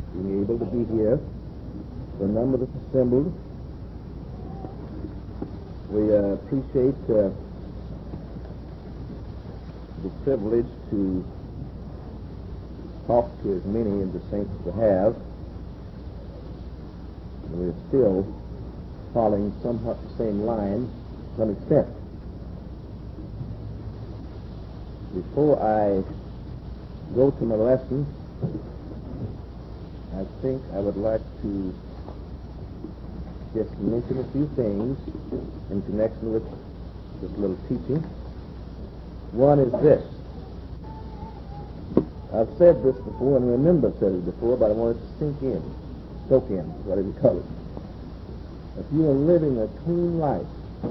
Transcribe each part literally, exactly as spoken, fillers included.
being able to be here, the number that's assembled. We uh, appreciate uh, the privilege to talk to as many of the saints as we have. And we're still following somewhat the same line to some extent. Before I go to my lesson, I think I would like to just mention a few things in connection with this little teaching. One is this. I've said this before, and I remember I've said it before, but I want it to sink in, soak in, whatever you call it. If you are living a clean life,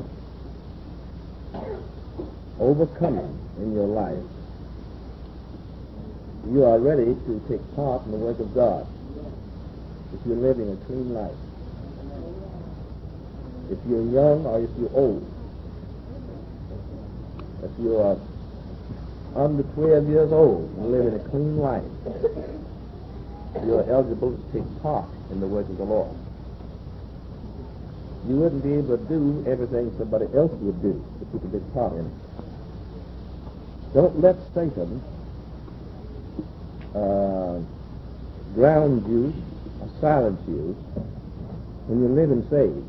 overcoming in your life, you are ready to take part in the work of God. If you're living a clean life, if you're young or if you're old, if you are under twelve years old and living a clean life, you're eligible to take part in the work of the Lord. You wouldn't be able to do everything somebody else would do, but you can take part in it. Don't let Satan uh, ground you or silence you when you're living saved.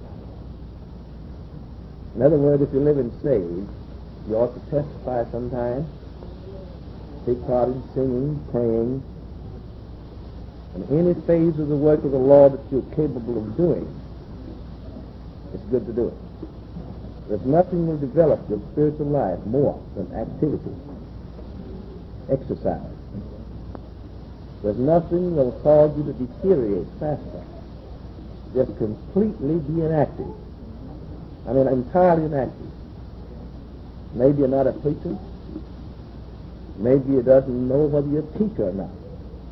In other words, if you're living saved, you ought to testify sometime, take part in singing, praying, and any phase of the work of the Lord that you're capable of doing, it's good to do it. There's nothing will develop your spiritual life more than activity, exercise. There's nothing that will cause you to deteriorate faster. Just completely be inactive. I mean, entirely inactive. Maybe you're not a preacher. Maybe you doesn't know whether you're a teacher or not.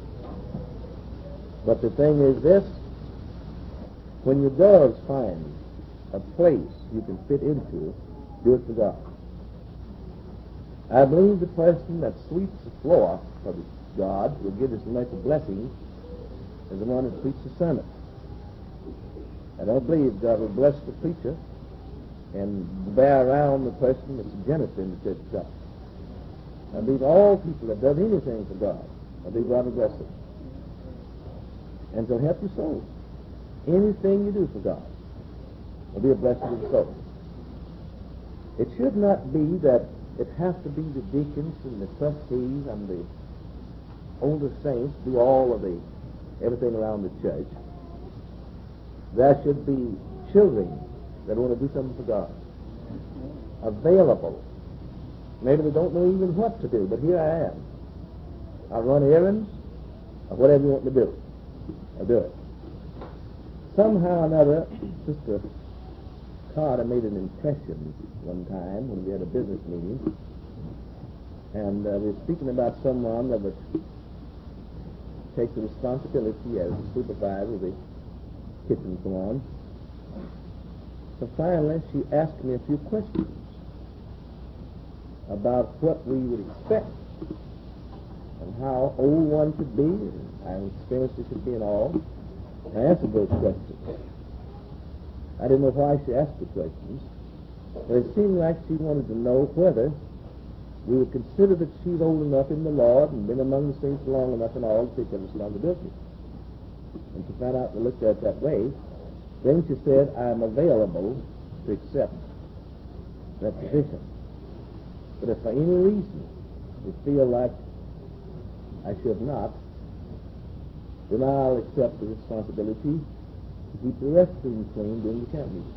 But the thing is this, when you does find a place you can fit into, do it for God. I believe the person that sweeps the floor for God will give as much a blessing as the one that preaches the sermon. I don't believe God will bless the preacher and bear around the person that's a janitor in the church of God. I believe all people that does anything for God, I believe God will bless them. And to help your soul. Anything you do for God will be a blessing to the soul. It should not be that it has to be the deacons and the trustees and the older saints do all of the everything around the church. There should be children that want to do something for God. Available. Maybe they don't know even what to do, but here I am. I run errands or whatever you want me to do. I'll do it. Somehow or another, Sister Carter made an impression one time when we had a business meeting, and uh, we were speaking about someone that would take the responsibility as the supervisor of the kitchen and so on. So finally, she asked me a few questions about what we would expect and how old one should be and how experienced it should be and all. I answered those questions. I didn't know why she asked the questions, but it seemed like she wanted to know whether we would consider that she's old enough in the Lord and been among the saints long enough and all to take that responsibility. And to find out we looked at it that way, then she said, I'm available to accept that position. But if for any reason you feel like I should not, then I'll accept the responsibility to keep the restroom clean during the camp meeting.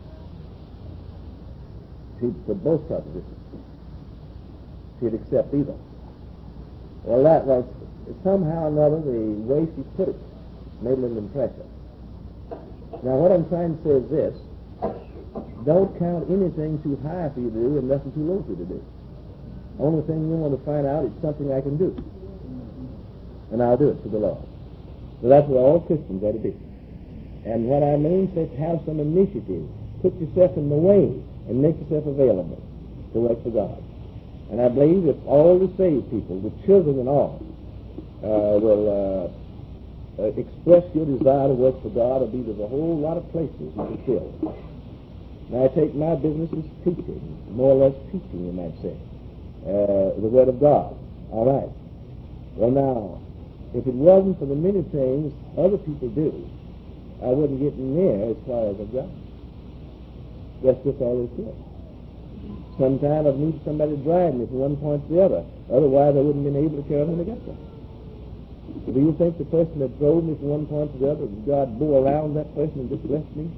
She'd put both propositions. She'd accept either. Well, that was somehow or another the way she put it made an impression. Now, what I'm trying to say is this. Don't count anything too high for you to do and nothing too low for you to do. The only thing you want to find out is something I can do. And I'll do it for the Lord. So that's what all Christians ought to do. And what I mean is have some initiative. Put yourself in the way and make yourself available to work for God. And I believe that all the saved people, the children and all, uh, will uh, uh, express your desire to work for God, will be there's a whole lot of places you can fill. Now, I take my business as teaching, more or less teaching, you might say, uh, the Word of God. All right. Well, now, if it wasn't for the many things other people do, I wouldn't get near as far as I've got. That's just all there is. Sometimes I've needed somebody to drive me from one point to the other. Otherwise, I wouldn't have been able to carry on when I got there. Do you think the person that drove me from one point to the other, God bore around that person and just left me?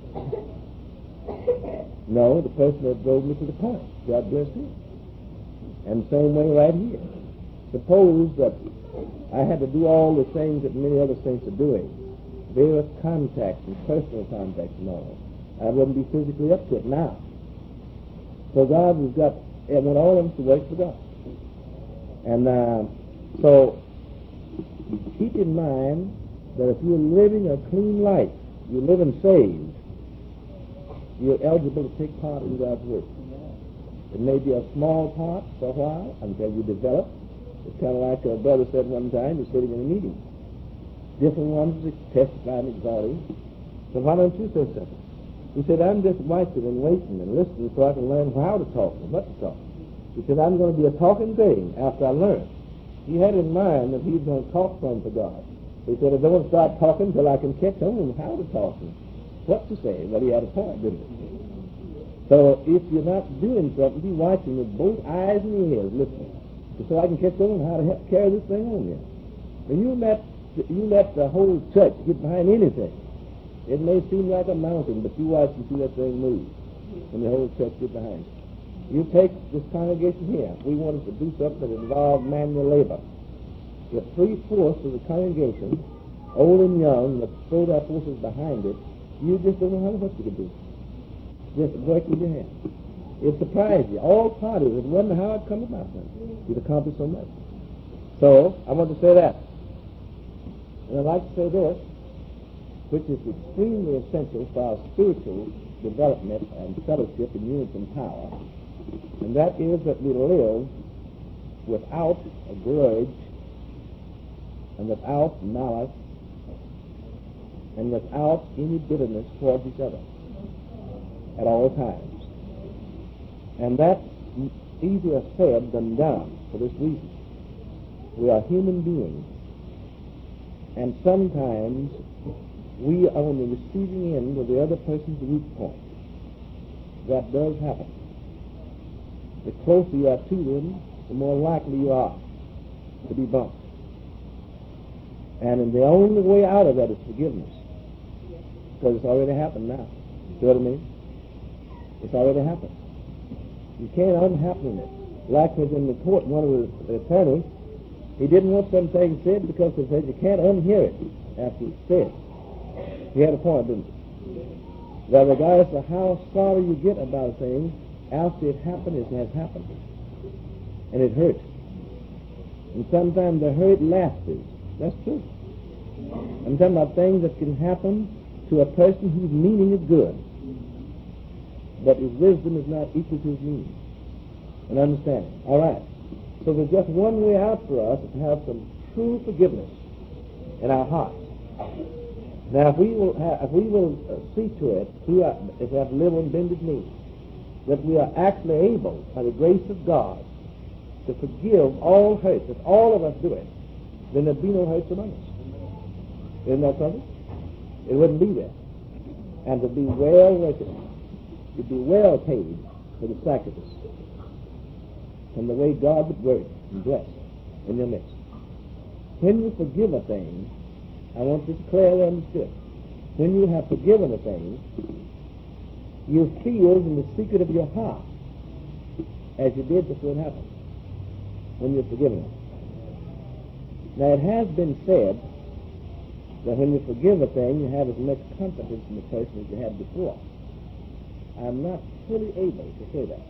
No, the person that drove me to the point, God bless him. And same way right here. Suppose that I had to do all the things that many other saints are doing, various contacts and personal contacts and all. I wouldn't be physically up to it now. So God has got, I want all of us to work for God. And uh, so keep in mind that if you're living a clean life, you're living saved, you're eligible to take part in God's work. It may be a small part for a while until you develop. It's kind of like a brother said one time, he's sitting in a meeting. Different ones testifying and exalting. So why don't you say something? He said, I'm just watching and waiting and listening so I can learn how to talk and what to talk. He said, I'm going to be a talking thing after I learn. He had in mind that he's going to talk some for God. He said, I don't start talking until I can catch on how to talk and what to say. Well, he had a point, didn't he? So if you're not doing something, be watching with both eyes and ears, listening, so I can catch on how to help carry this thing on you. And you let, you let the whole church get behind anything. It may seem like a mountain, but you watch and see that thing move, and the whole church get behind it. You take this congregation here. We wanted to do something that involved manual labor. If three-fourths of the congregation, old and young, that throw their forces behind it, you just don't know how what you can do. Just work with your hands. It surprised you. All parties would wonder how it come about. You'd accomplish so much. So, I want to say that. And I'd like to say this, which is extremely essential for our spiritual development and fellowship and unity and power, and that is that we live without a grudge and without malice and without any bitterness towards each other at all times. And that's easier said than done for this reason. We are human beings, and sometimes we are on the receiving end of the other person's weak point. That does happen. The closer you are to them, the more likely you are to be bumped. And the only way out of that is forgiveness. Because it's already happened now. You know what I mean? It's already happened. You can't unhappen it. Like was in the court, one of the attorneys, he didn't want some things said because he said you can't unhear it after it's said. He had a point, didn't he? That regardless of how sorry you get about a thing, after it happened, it has happened. And it hurts. And sometimes the hurt lasts. That's true. I'm talking about things that can happen to a person whose meaning is good, but his wisdom is not equal to his meaning and understanding. All right. So there's just one way out for us is to have some true forgiveness in our hearts. Now, if we will, have, if we will uh, see to it, through our, if we have to live on bended knee, that we are actually able, by the grace of God, to forgive all hurts. If all of us do it, then there'd be no hurts among us. Isn't that something? It wouldn't be there. And to be well worth it, to be well paid for the sacrifice from the way God would work and bless in your midst. When you forgive a thing, I want this clearly understood. When you have forgiven a thing, you feel in the secret of your heart as you did before it happened, when you're forgiven it. Now, it has been said that when you forgive a thing, you have as much confidence in the person as you had before. I'm not fully able to say that.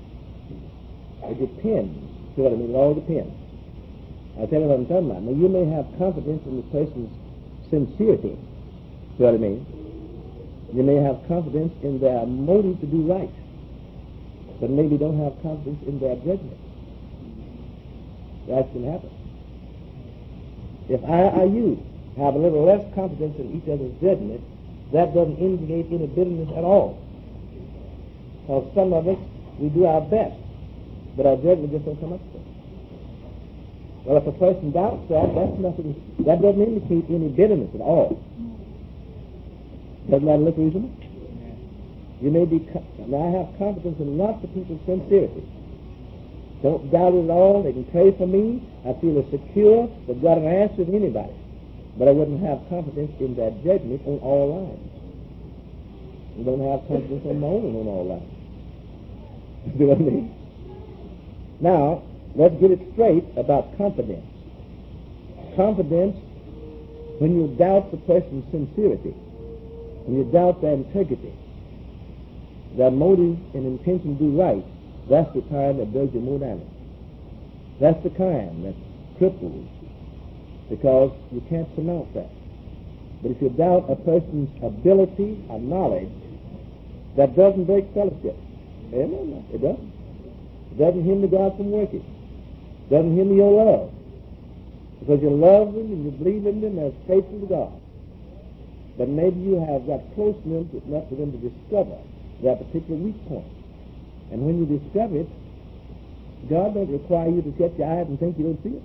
It depends. See what I mean? It all depends. I'll tell you what I'm talking about. Now, you may have confidence in the person's sincerity. See what I mean? You may have confidence in their motive to do right, but maybe don't have confidence in their judgment. That can happen. If I are you, have a little less confidence in each other's judgment, that doesn't indicate any bitterness at all. Because some of us, we do our best, but our judgment just don't come up to it. Well, if a person doubts that, that's nothing. That doesn't indicate any bitterness at all. Doesn't that look reasonable? You may be. Now, I have confidence in lots of people's sincerity. Don't doubt it at all. They can pray for me. I feel as secure that God will answer to anybody. But I wouldn't have confidence in that judgment on all lines. I don't have confidence on my own on all lines. See what I mean? Now, let's get it straight about confidence. Confidence, when you doubt the person's sincerity, when you doubt their integrity, their motive and intention to do right, that's the kind that does you more damage. That's the kind that cripples, because you can't surmount that. But if you doubt a person's ability or knowledge, that doesn't break fellowship. Amen? It doesn't. It doesn't hinder God from working. It doesn't hinder your love. Because you love them and you believe in them as faithful to God. But maybe you have got close enough to them to discover that particular weak point. And when you discover it, God don't require you to shut your eyes and think you don't see it.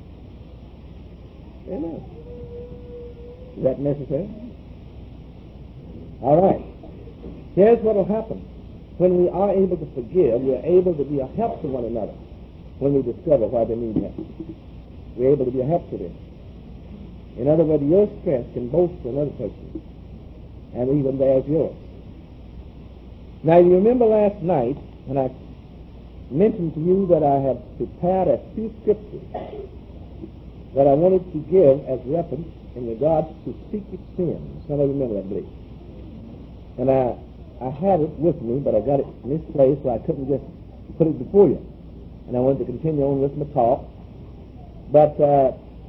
Amen. Is that necessary? All right. Here's what will happen. When we are able to forgive, we are able to be a help to one another when we discover why they need help. We're able to be a help to them. In other words, your strength can boast to another person, and even theirs yours. Now, you remember last night when I mentioned to you that I had prepared a few scriptures that I wanted to give as reference in regards to secret sins. Some of you remember that, I believe. And I, I had it with me, but I got it misplaced, so I couldn't just put it before you. And I wanted to continue on with my talk. But uh,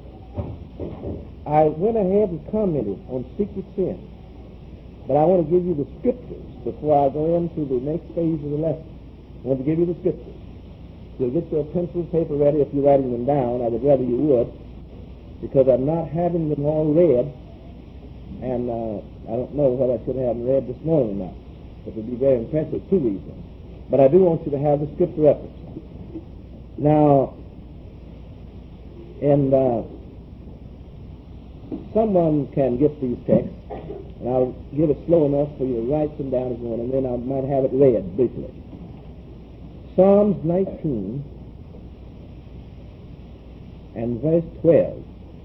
I went ahead and commented on secret sins. But I want to give you the scriptures before I go into the next phase of the lesson. I want to give you the scriptures. You'll get your pencil and paper ready if you're writing them down. I would rather you would, because I'm not having them all read, and uh, I don't know whether I should have them read this morning or not. It would be very impressive, two reasons. But I do want you to have the scripture reference. Now, and uh, someone can get these texts, and I'll give it slow enough for you to write them down again, and then I might have it read briefly. Psalms nineteen and verse twelve.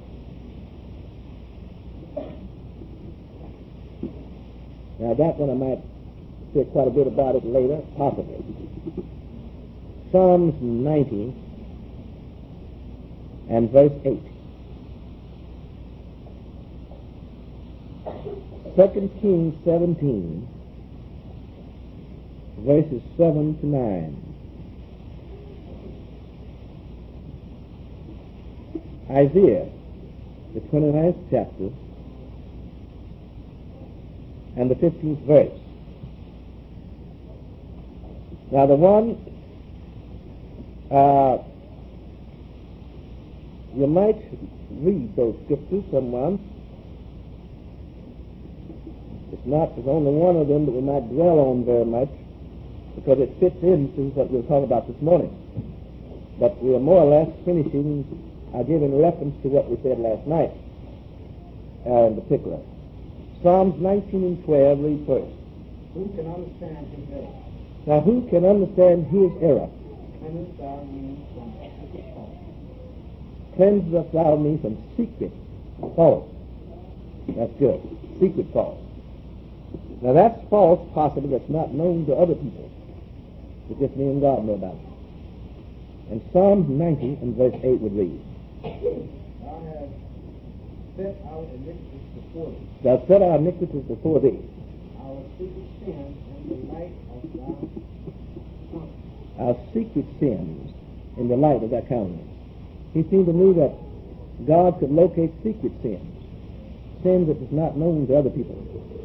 Now that one I might say quite a bit about it later, possibly. Psalms ninety and verse eight. Second Kings seventeen, verses seven to nine. Isaiah, the twenty-ninth chapter, and the fifteenth verse. Now the one, uh, you might read those scriptures, someone. It's not, there's only one of them that we might dwell on very much, because it fits into what we'll talk about this morning. But we are more or less finishing, I give in reference to what we said last night, uh, in particular. Psalms nineteen and twelve, read first. Who can understand his error? Now, who can understand his error? Cleanse thou me from secret fault. Cleanse thou me from secret fault. That's good. Secret fault. Now, that's false, possibly, that's not known to other people. It's just me and God know about it. And Psalms ninety and verse eight would read. Thou hast set our iniquities before thee. Thou set our iniquities before thee. Our secret sins in the light of thy countenance. Our secret sins in the light of thy countenance. He seemed to me that God could locate secret sins, sins that is not known to other people.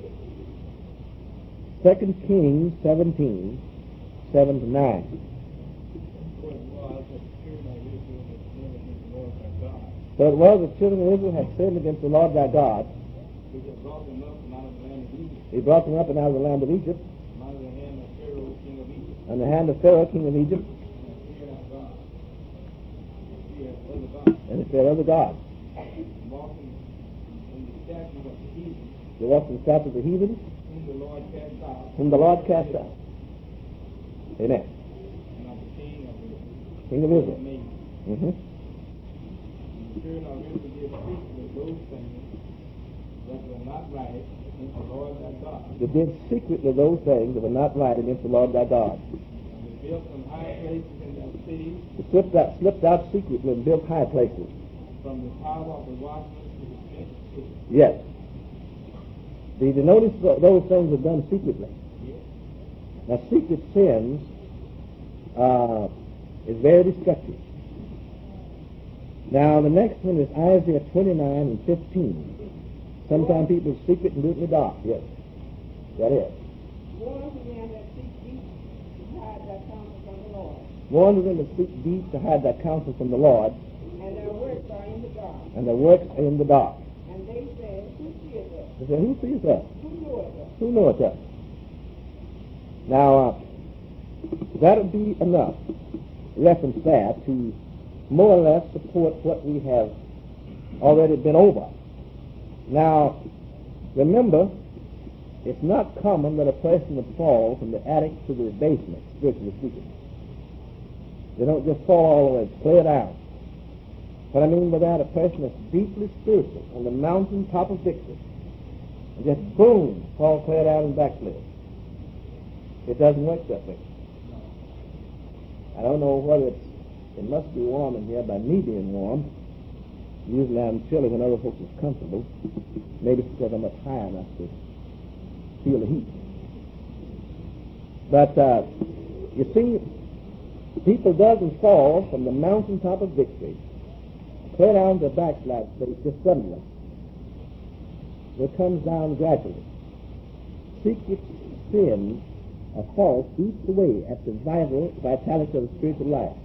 Second Kings seventeen, seven to nine. What it was that the Spirit of Israel had delivered him to the Lord thy God. So it was the children of Israel had sinned against the Lord thy God. He just brought them up from out of the land of Egypt, He brought them up and out of the land of Egypt, from out of the hand of Pharaoh, king of Egypt, and the hand of Pharaoh, king of Egypt, and feared our God. And feared other gods. and they feared other gods. And walking in the statutes of the heathen, They walked in the statutes of the heathen, whom the Lord cast out. whom the Lord cast out. Amen. And of the king of the King of Israel. made. Mm-hmm. And the children of Israel did speak with those things that were not right against the Lord thy God. They did secretly those things that were not right against the Lord thy God. And they built some high places in their cities, They slipped out, slipped out secretly and built high places. from the tower of the watchman to the fence of cities. Yes. Did you notice th- those things are done secretly? Yes. Now, secret sins uh, is very destructive. Now, the next one is Isaiah twenty-nine and fifteen. Sometimes people secret and do it in the dark. Yes. That is. Woe to them that seek deep to hide their counsel from the Lord, Warn them to seek deep to hide their counsel from the Lord, and their works are in the dark. and their works are in the dark. And they say, Who seeth us? They say, who sees us? Who knoweth us? Who knoweth us? Now, uh, that would be enough reference there to more or less support what we have already been over. Now, remember, it's not common that a person would fall from the attic to the basement, spiritually speaking. They don't just fall all the way, it's clear down. What I mean by that, a person that's deeply spiritual on the mountain top of victory, and just boom, fall clear down and backslid. It doesn't work that way. I don't know whether it's, it must be warm in here by me being warm. Usually I'm chilly when other folks is comfortable. Maybe it's because I'm up high enough to feel the heat. But, uh, you see, people doesn't fall from the mountaintop of victory clear down to backslide state just suddenly. It comes down gradually. Secret sins or faults eat away at the vital vitality of the spiritual life.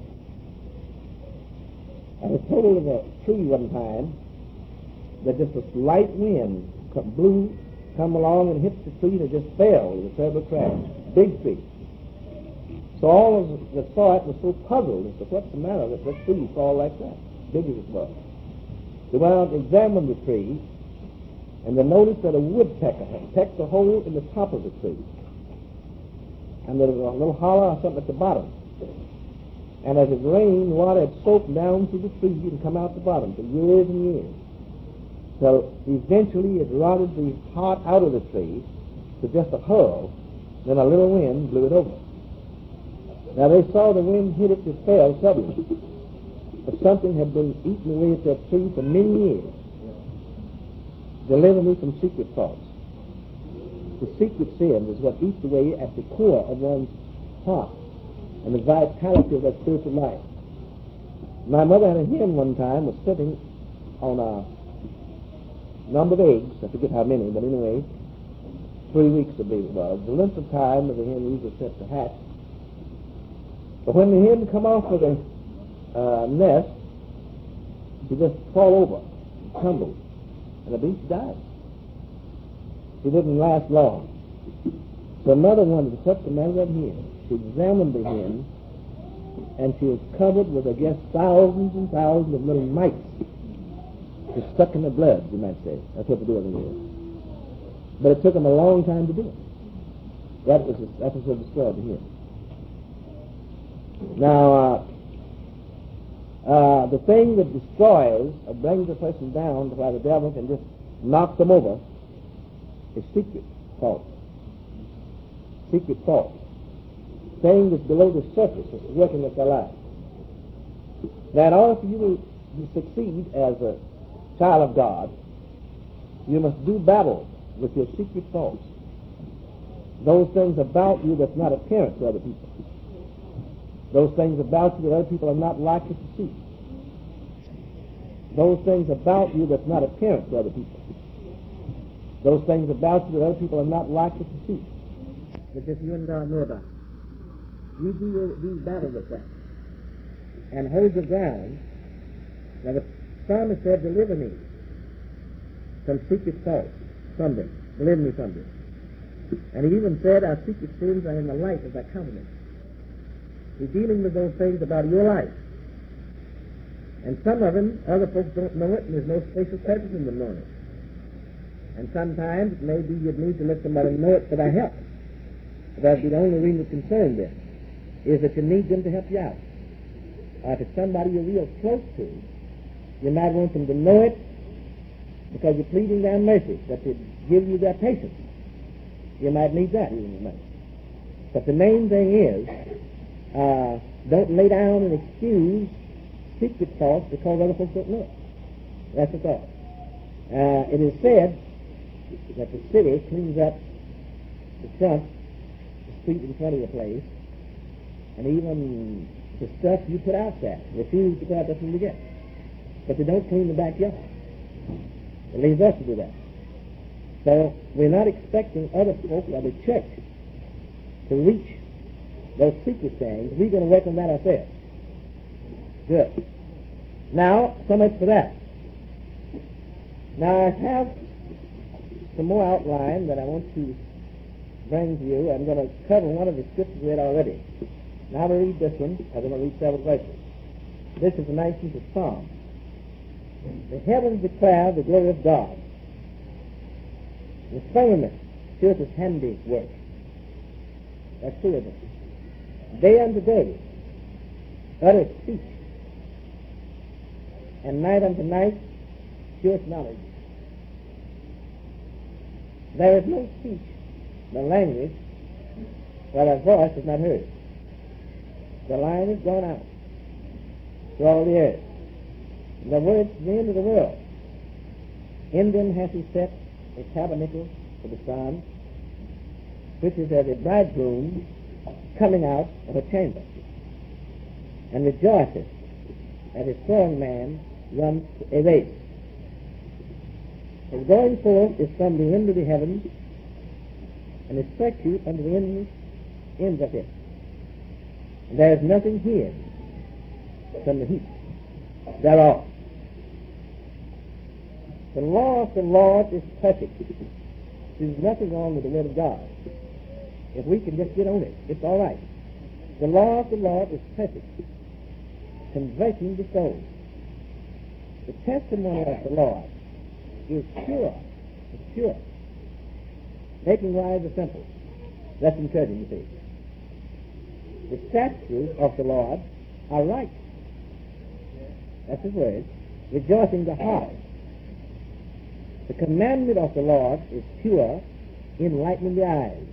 I was told of a tree one time that just a slight wind come, blew, come along and hit the tree and it just fell with a terrible crash. Big tree. So all of us that saw it was so puzzled as to what's the matter that that tree fall like that, big as it was. They went out and examined the tree, and they noticed that a woodpecker had pecked a hole in the top of the tree. And there was a little hollow or something at the bottom. And as it rained, water had soaked down through the tree and come out the bottom for years and years. So eventually it rotted the heart out of the tree to just a hull. Then a little wind blew it over. Now they saw the wind hit it, it fell suddenly. But something had been eating away at that tree for many years, delivering me from secret thoughts. The secret sin is what eats away at the core of one's heart and the vitality of that spiritual life. My mother had a hen one time, was sitting on a number of eggs, I forget how many, but anyway, three weeks I believe it was, the length of time that the hen usually sets to hatch. But when the hen come off of the uh, nest, she just fall over, and tumbled, and the beast died. She didn't last long. So another one was what's the matter with that hen? She examined the hen, and she was covered with, I guess, thousands and thousands of little mites. Just stuck in the blood, you might say. That's what they do with the hen. But it took them a long time to do it. That was that was what destroyed the hen. Now, uh, uh, the thing that destroys or brings a person down to where the devil can just knock them over is secret fault. Secret fault. Thing that's below the surface is working with their life. Now, in order for you to succeed as a child of God, you must do battle with your secret faults. Those things about you that's not apparent to other people. Those things about you that other people are not likely to see. Those things about you that's not apparent to other people. Those things about you that other people are not likely to see. But just you and God know about. You do, do battle with that. And hold your ground. Now, the psalmist said, deliver me from secret faults, from them. Deliver me from them. And he even said, our secret sins are in the light of thy countenance. He's dealing with those things about your life. And some of them, other folks don't know it, and there's no special purpose in them knowing it. And sometimes it may be you'd need to let somebody know it for their help. That's the only reason it concerns them, is that you need them to help you out. Or if it's somebody you're real close to, you might want them to know it because you're pleading their mercy, that they give you their patience. You might need that even as much. But the main thing is, uh, don't lay down and excuse secret faults because other folks don't know it. That's the thought. Uh, it is said that the city cleans up the front, the street in front of the place, and even the stuff you put out there. Refuse to put out nothing you get. But they don't clean the backyard. It leaves us to do that. So we're not expecting other folk or the church to reach those secret things. We're going to work on that ourselves. Good. Now, so much for that. Now, I have some more outline that I want to bring to you. I'm going to cover one of the scriptures we read already. Now, I'm going to read this one. I'm going to read several verses. This is the nineteenth Psalm. The heavens declare the glory of God. The firmament shows his handiwork. That's two of them. Day unto day uttereth speech, and night unto night sheweth knowledge. There is no speech, no language, where a voice is not heard. The line is gone out to all the earth. The words to the end of the world. In them hath he set a tabernacle for the sun, which is as a bridegroom coming out of a chamber, and rejoiceth as a strong man runs a race. His going forth is from the end of the heavens, and his statute unto the ends, ends of it. And there is nothing hid from the heat thereof. The law of the Lord is perfect. There's nothing wrong with the Word of God. If we can just get on it, it's all right. The law of the Lord is perfect, converting the soul. The testimony of the Lord is pure. It's pure. Making wise the simple. That's encouraging, you see. The statutes of the Lord are right. That's his word. Rejoicing the heart. The commandment of the Lord is pure, enlightening the eyes.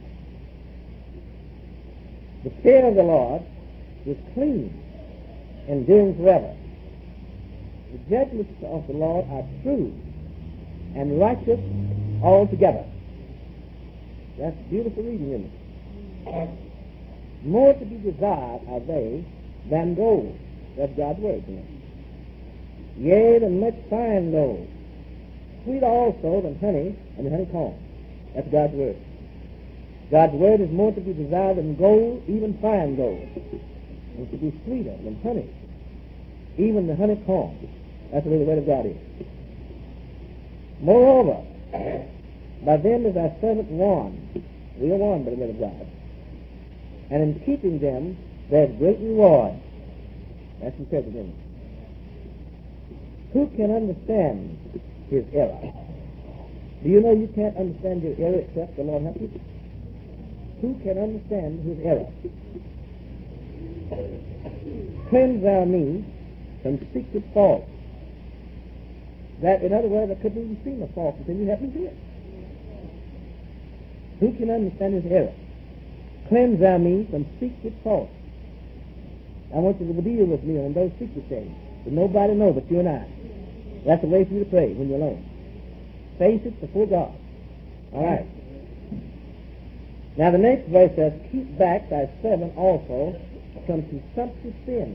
The fear of the Lord is clean, enduring forever. The judgments of the Lord are true and righteous altogether. That's beautiful reading, isn't it? More to be desired are they than gold. That's God's word, you know. Yea, than much fine gold. Sweet also than honey and the honeycomb. That's God's word. God's word is more to be desired than gold, even fine gold. And to be sweeter than honey, even the honeycomb. That's the way the word of God is. Moreover, by them is our servant warned. We are warned by the word of God. And in keeping them, there's great reward. That's encouraging, isn't it? Who can understand his error? Do you know you can't understand your error except the Lord help you? Who can understand his error? Cleanse thou me from secret faults. That, in other words, I couldn't even see my fault until you helped me see it. Who can understand his error? Cleanse thou me from secret faults. I want you to deal with me on those secret things that nobody knows but you and I. That's the way for you to pray when you're alone. Face it before God. All right. Now the next verse says, keep back thy servant also from consumptive sin.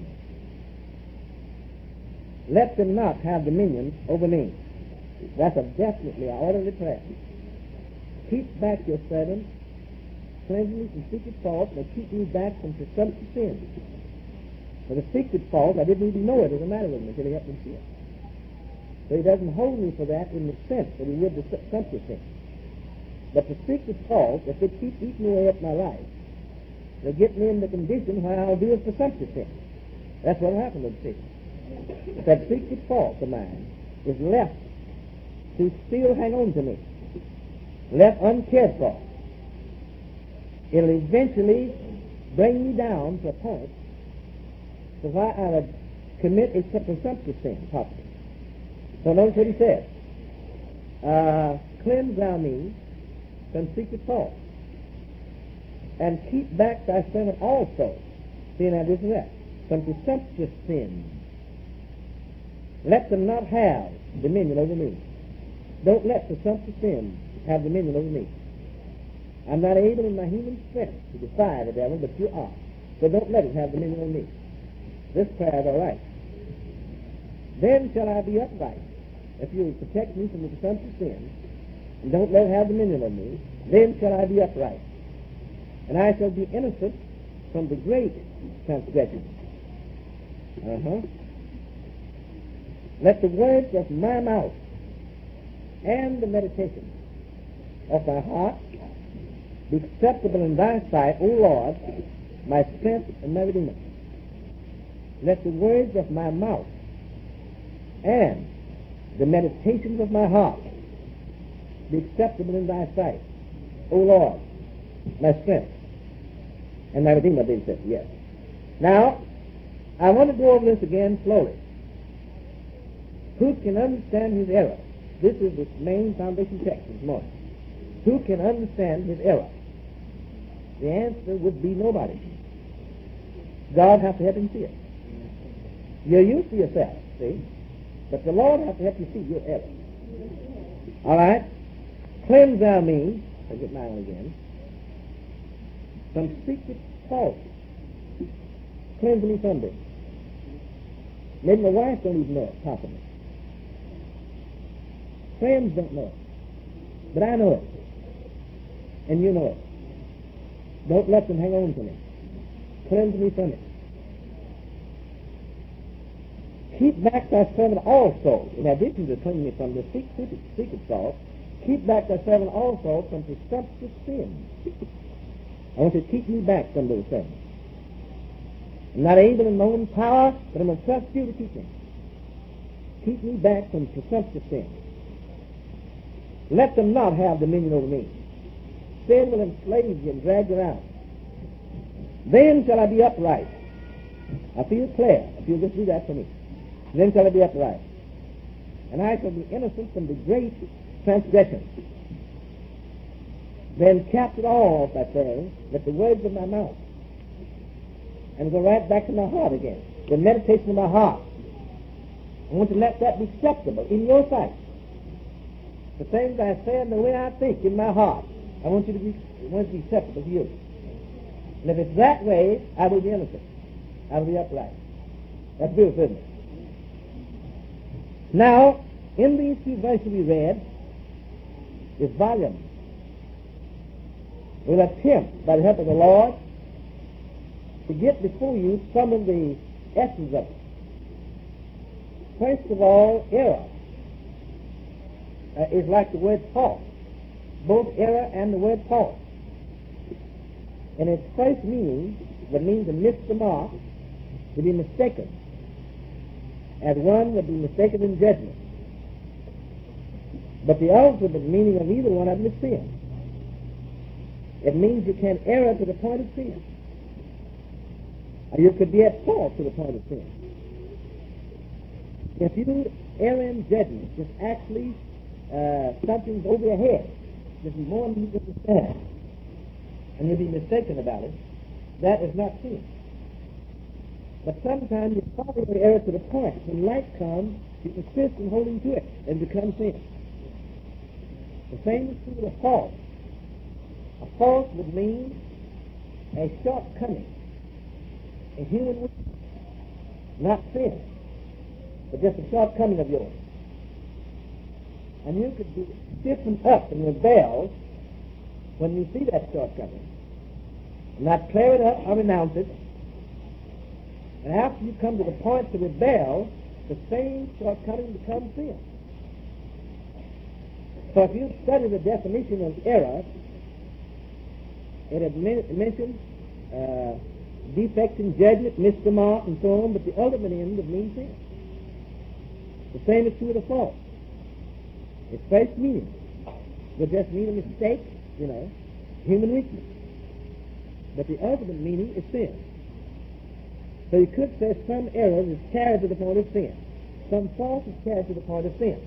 Let them not have dominion over me. That's a definitely an orderly prayer. Keep back your servant, cleanse me from secret faults, and keep me back from consumptive sin. For the secret fault, I didn't even know it as a matter with me until he helped me see it. So he doesn't hold me for that in the sense that he would the presumptuous sin. But the secret fault, if it keeps eating away at my life, will get me in the condition where I'll do a presumptuous sin. That's what happened to the secret. That secret fault of mine is left to still hang on to me, left uncared for. It'll eventually bring me down to a point to where I would commit a presumptuous sin, possibly. So notice what he says. Uh, cleanse thou me from secret fault, and keep back thy servant also. See, now this is that. From presumptuous sin. Let them not have dominion over me. Don't let presumptuous sin have dominion over me. I'm not able in my human strength to defy the devil, but you are. So don't let it have dominion over me. This prayer is all right. Then shall I be upright. If you protect me from the presumptuous sin, and don't let it have dominion over me, then shall I be upright. And I shall be innocent from the great transgression. Uh-huh. Let the words of my mouth and the meditation of my heart be acceptable in thy sight, O Lord, my strength and my redeemer. Let the words of my mouth and the meditations of my heart be acceptable in thy sight, O Lord, my strength and my redeemer, being said, yes. Now, I want to go over this again slowly. Who can understand his error? This is the main foundation text this morning. Who can understand his error? The answer would be nobody. God has to help him see it. You're used to yourself, see? But the Lord has to help you see your error. All right? Cleanse thou me, I'll get mine again, from secret fault. Cleanse me from this. Maybe my wife don't even know it, possibly. Friends don't know it. But I know it. And you know it. Don't let them hang on to me. Cleanse me from it. Keep back thy servant also, in addition to cleansing me from the secret, secret fault, keep back thy servant also from presumptuous sin. I want you to keep me back from those things. I'm not able in my own power, but I'm going to trust you to keep me. Keep me back from presumptuous sin. Let them not have dominion over me. Sin will enslave you and drag you out. Then shall I be upright. I feel clear if you'll just do that for me. Then shall I be upright. And I shall be innocent from the great transgression. Then cast it all off, I say, let the words of my mouth, and go right back to my heart again. The meditation of my heart. I want to let that be acceptable in your sight. The things I say and the way I think in my heart, I want you to be, I want it to be acceptable to you. And if it's that way, I will be innocent. I will be upright. That's beautiful, isn't it? Now, in these two verses we read, this volume will attempt, by the help of the Lord, to get before you some of the essence of it. First of all, error uh, is like the word false. Both error and the word false. In its first meaning, it means to miss the mark, to be mistaken, as one would be mistaken in judgment. But the ultimate meaning of either one of them is sin. It means you can err to the point of sin. Or you could be at fault to the point of sin. If you err in judgment, just actually uh, something's over your head, just more than you understand, and you'll be mistaken about it, that is not sin. But sometimes you follow your error to the point. When light comes, you persist in holding to it and become sin. The same is true with a fault. A fault would mean a shortcoming, a human weakness, not sin, but just a shortcoming of yours. And you could be stiffened up and rebel when you see that shortcoming, and not clear it up or renounce it. And after you come to the point to rebel, the same shortcoming becomes sin. So if you study the definition of error, it had men- mentioned uh, defect in judgment, missed the mark, and so on, but the ultimate end of means sin. The same is true of the fault. Its first meaning would just mean a mistake, you know, human weakness. But the ultimate meaning is sin. So you could say some errors is carried to the point of sin. Some fault is carried to the point of sin.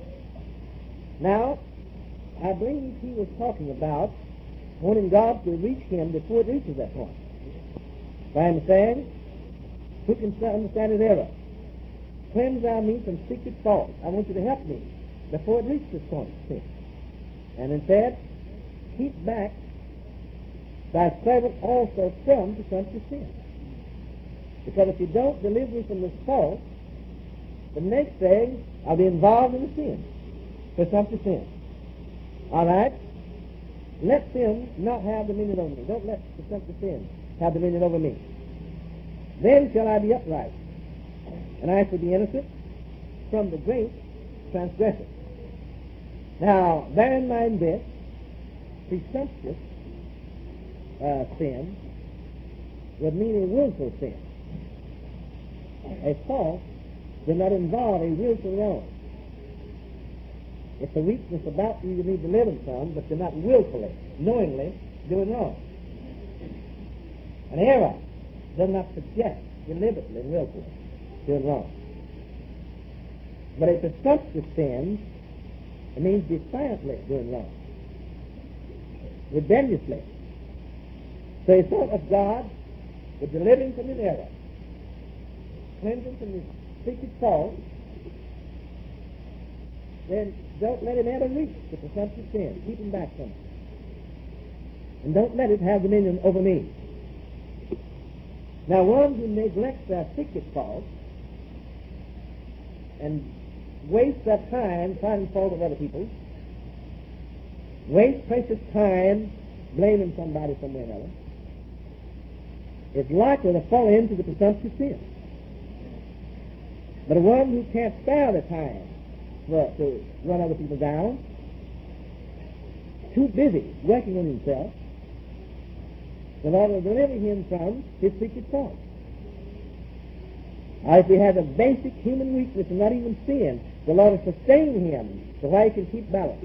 Now, I believe he was talking about wanting God to reach him before it reaches that point. If I understand, who can understand his error? Cleanse thou me from secret fault. I want you to help me before it reaches this point of sin. And then said, keep back thy servant also from presumptuous sin. Because if you don't deliver me from this fault, the next thing, I'll be involved in the sin, presumptuous sin. All right? Let sin not have dominion over me. Don't let presumptuous sin have dominion over me. Then shall I be upright, and I shall be innocent from the great transgression. Now, bear in mind this, presumptuous uh, sin would mean a willful sin. A fault does not involve a willful wrong. It's a weakness about you you need deliverance from, but you're not willfully, knowingly doing wrong. An error does not suggest deliberately and willfully doing wrong. But a presumptuous sin, it means defiantly doing wrong, rebelliously. So he sought of God to deliver him from his error, cleanse him from his secret fault. Then don't let him ever reach the presumptuous sin. Keep him back from it. And don't let it have dominion over me. Now, one who neglects their secret fault and wastes their time finding fault of other people, wastes precious time blaming somebody somewhere or other, is likely to fall into the presumptuous sin. But one who can't spare the time for, to run other people down, too busy working on himself, in order to deliver him from his secret fault. Or if he has a basic human weakness and not even sin, the Lord will sustain him so that he can keep balance.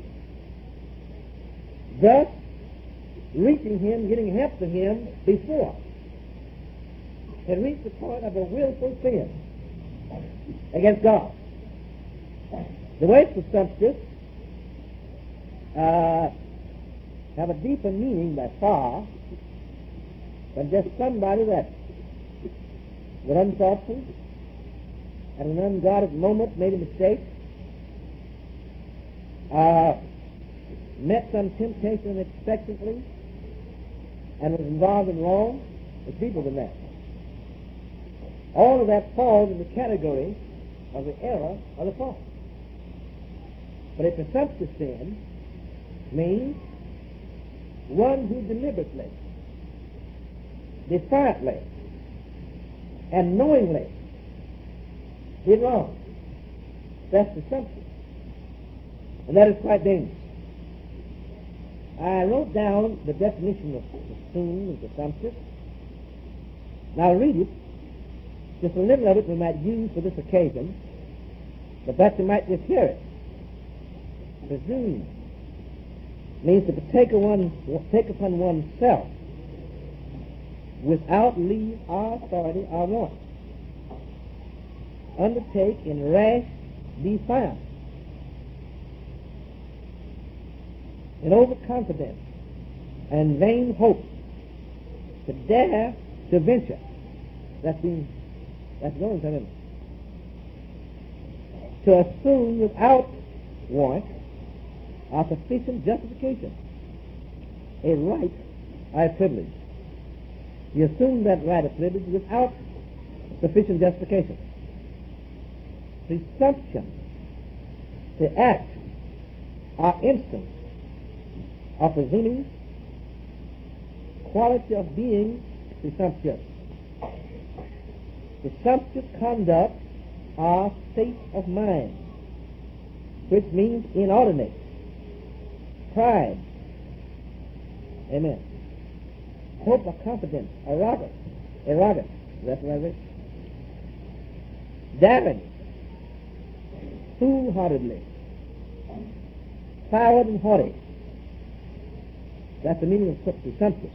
Thus, reaching him, getting help to him before he reached the point of a willful sin against God. The words presumptuous uh, have a deeper meaning by far than just somebody that was unthoughtful at an unguarded moment made a mistake, uh, met some temptation unexpectedly, and was involved in wrong. It's deeper than that. All of that falls in the category of the error of the fault. But a presumptuous sin means one who deliberately, defiantly, and knowingly did wrong. That's presumptuous. And that is quite dangerous. I wrote down the definition of sin and presumptuous. Now I'll read it. Just a little of it we might use for this occasion, but that you might just hear it. Presume means to take, one, take upon oneself without leave or authority or warrant. Undertake in rash defiance, in overconfidence and vain hope, to dare to venture. That's being, that's going to him. To assume without warrant or sufficient justification a right or a privilege. You assume that right or privilege without sufficient justification. Presumption to act or instance of presuming, quality of being presumptuous. Presumptuous conduct or state of mind, which means inordinate, pride. Amen. Hope or confidence, arrogance, arrogance. That's what I read. Daring, foolhardily, forward and haughty. That's the meaning of presumptuous.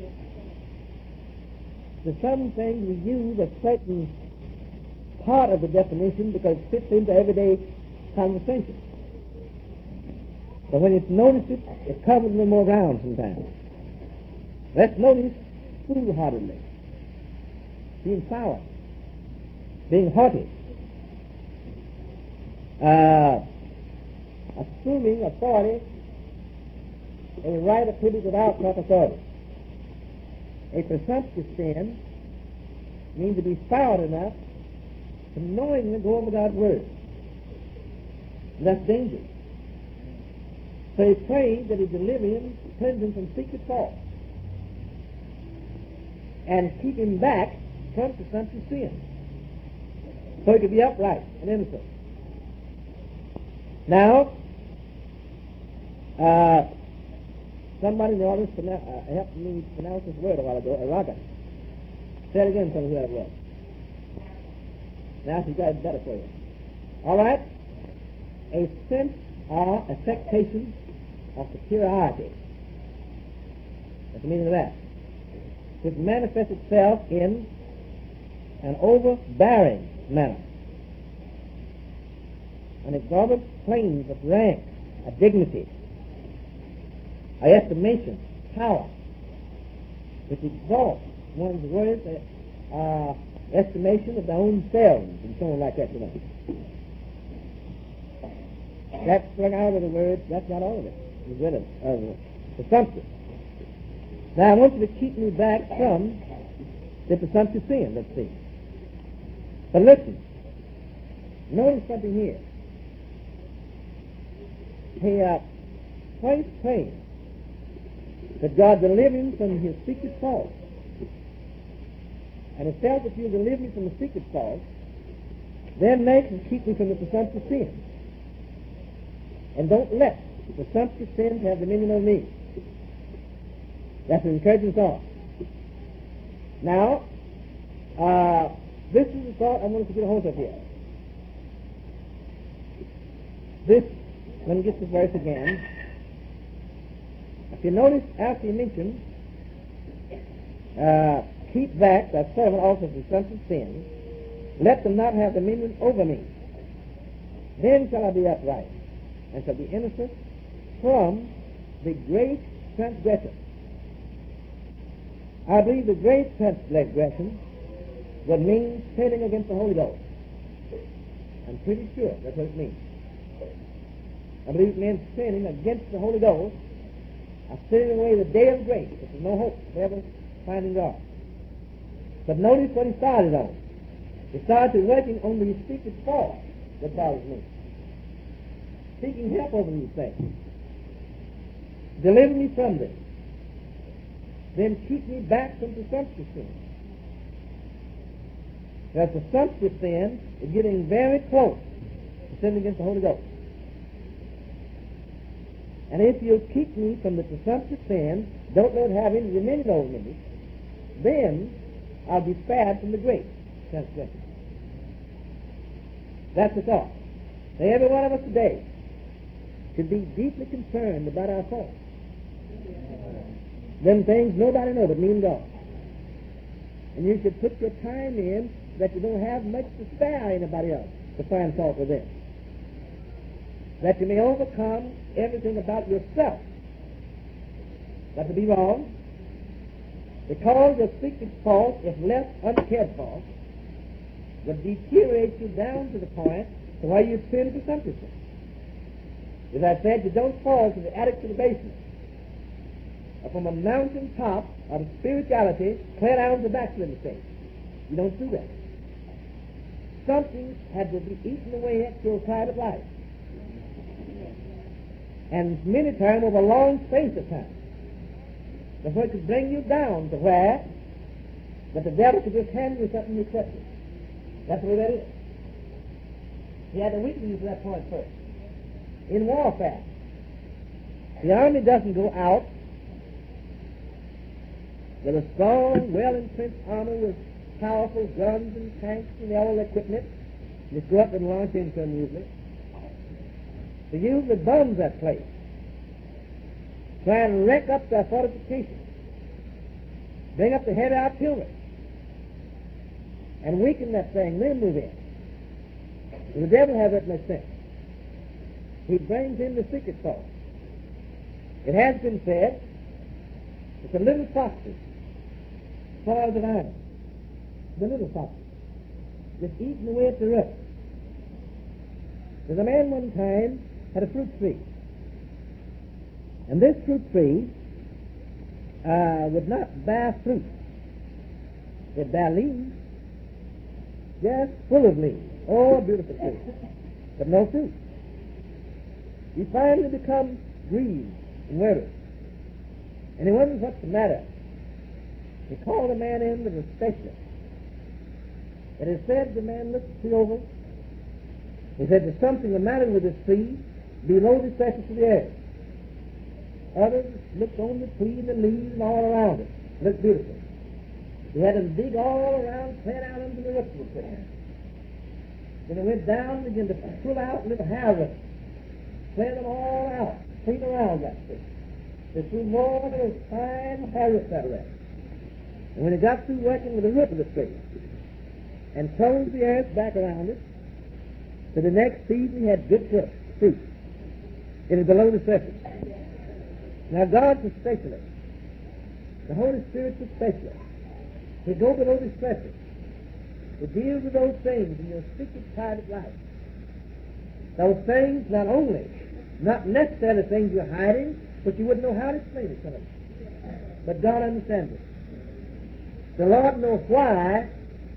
There's some things we use a certain part of the definition because it fits into everyday conversation. But when it's noticed, it, it covers a little more ground sometimes. Let's notice foolhardily, being sour, being haughty, uh, assuming authority, a right or privilege without proper authority. A presumptuous sin means to be sour enough to knowingly go over God's word. And that's dangerous. So he prays that he deliver him, cleanse him from secret fault, and keep him back from presumptuous sin, so he could be upright and innocent. Now, uh, somebody in the audience uh, helped me pronounce this word a while ago, arrogant. Say it again, tell me who that was. Now she's got it better for you. All right? A sense or affectation of superiority. That's the meaning of that. It manifests itself in an overbearing manner, an exorbitant claims of rank, a dignity, a estimation, power, which exalts one's worth, uh, estimation of their own selves, and so on like that, you know. That's struck out of the word, that's not all of it. It's rid of uh, presumptuous. Now I want you to keep me back from the presumptuous sin, let's see. But listen, notice something here. He uh, twice prayed that God deliver him from his secret fault. And it tells if you deliver me from the secret fault, then make and keep me from the presumptuous sin. And don't let the presumptuous sins have dominion over me. That's an encouraging thought. Now, uh, this is the thought I want us to get a hold of here. This, let me get this verse again. If you notice, after you mention, uh, keep back that servant also from presumptuous sin, let them not have dominion over me. Then shall I be upright, and shall be innocent from the great transgression. I believe the great transgression would mean sinning against the Holy Ghost. I'm pretty sure that's what it means. I believe it means sinning against the Holy Ghost, are sinning away the day of grace, that there's no hope of ever finding God. But notice what he started on. He started working on the secret fault that bothers me. Seeking help over these things. Deliver me from this. Then keep me back from presumptuous sin. That presumptuous sin is getting very close to sinning against the Holy Ghost. And if you'll keep me from the presumptuous sin, don't let it have any dominion over me, then I'll be spared from the great transgression. That's the thought. Now, every one of us today should be deeply concerned about our faults. Them things nobody knows but me and God. And you should put your time in that you don't have much to spare anybody else to find fault with them. That you may overcome everything about yourself that to be wrong, because your secret fault, if left uncared for, would deteriorate you down to the point to where you sin presumptuously. As I said, you don't fall to the attic to the basement, or from a mountain top of spirituality clear down to the backsliding stage. You don't do that. Something had to be eaten away at your private life. And many times over a long space of time, before it could bring you down to where that the devil could just hand you something you accepted. That's the way that is. He had to weaken you to that point first in warfare. The army doesn't go out with a strong, well-entrenched army with powerful guns and tanks and all equipment. Just go up and launch into them usually. They usually bomb that place, try and wreck up their fortifications, bring up the heavy artillery, and weaken that thing, then move in. The devil has that much sense. He brings in the secret sauce. It has been said that the little foxes spoil the vine. The little foxes just eating away at the root. There's a man one time had a fruit tree, and this fruit tree uh, would not bear fruit. It bear leaves, just full of leaves. Oh, a beautiful tree, but no fruit. He finally becomes grieved and worried, and he wonders what's the matter. He called a man in that was a specialist. And he said, the man looked the tree over. He said, there's something the matter with this tree below the surface of the earth. Others looked on the tree and the leaves and all around it. It looked beautiful. He had them dig all around, clear out under the roots of the tree. Then he went down and began to pull out little hair roots, clear them all out, clean around that tree. They threw more of those fine hair roots out of that. And when he got through working with the root of the tree and closed the earth back around it, so the next season he had good fruit. fruit. It is below the surface. Now God's a specialist. The Holy Spirit's a specialist. He goes below the surface. He deals with those things in your secret private life. Those things not only, not necessarily things you're hiding, but you wouldn't know how to explain it to them. But God understands it. The Lord knows why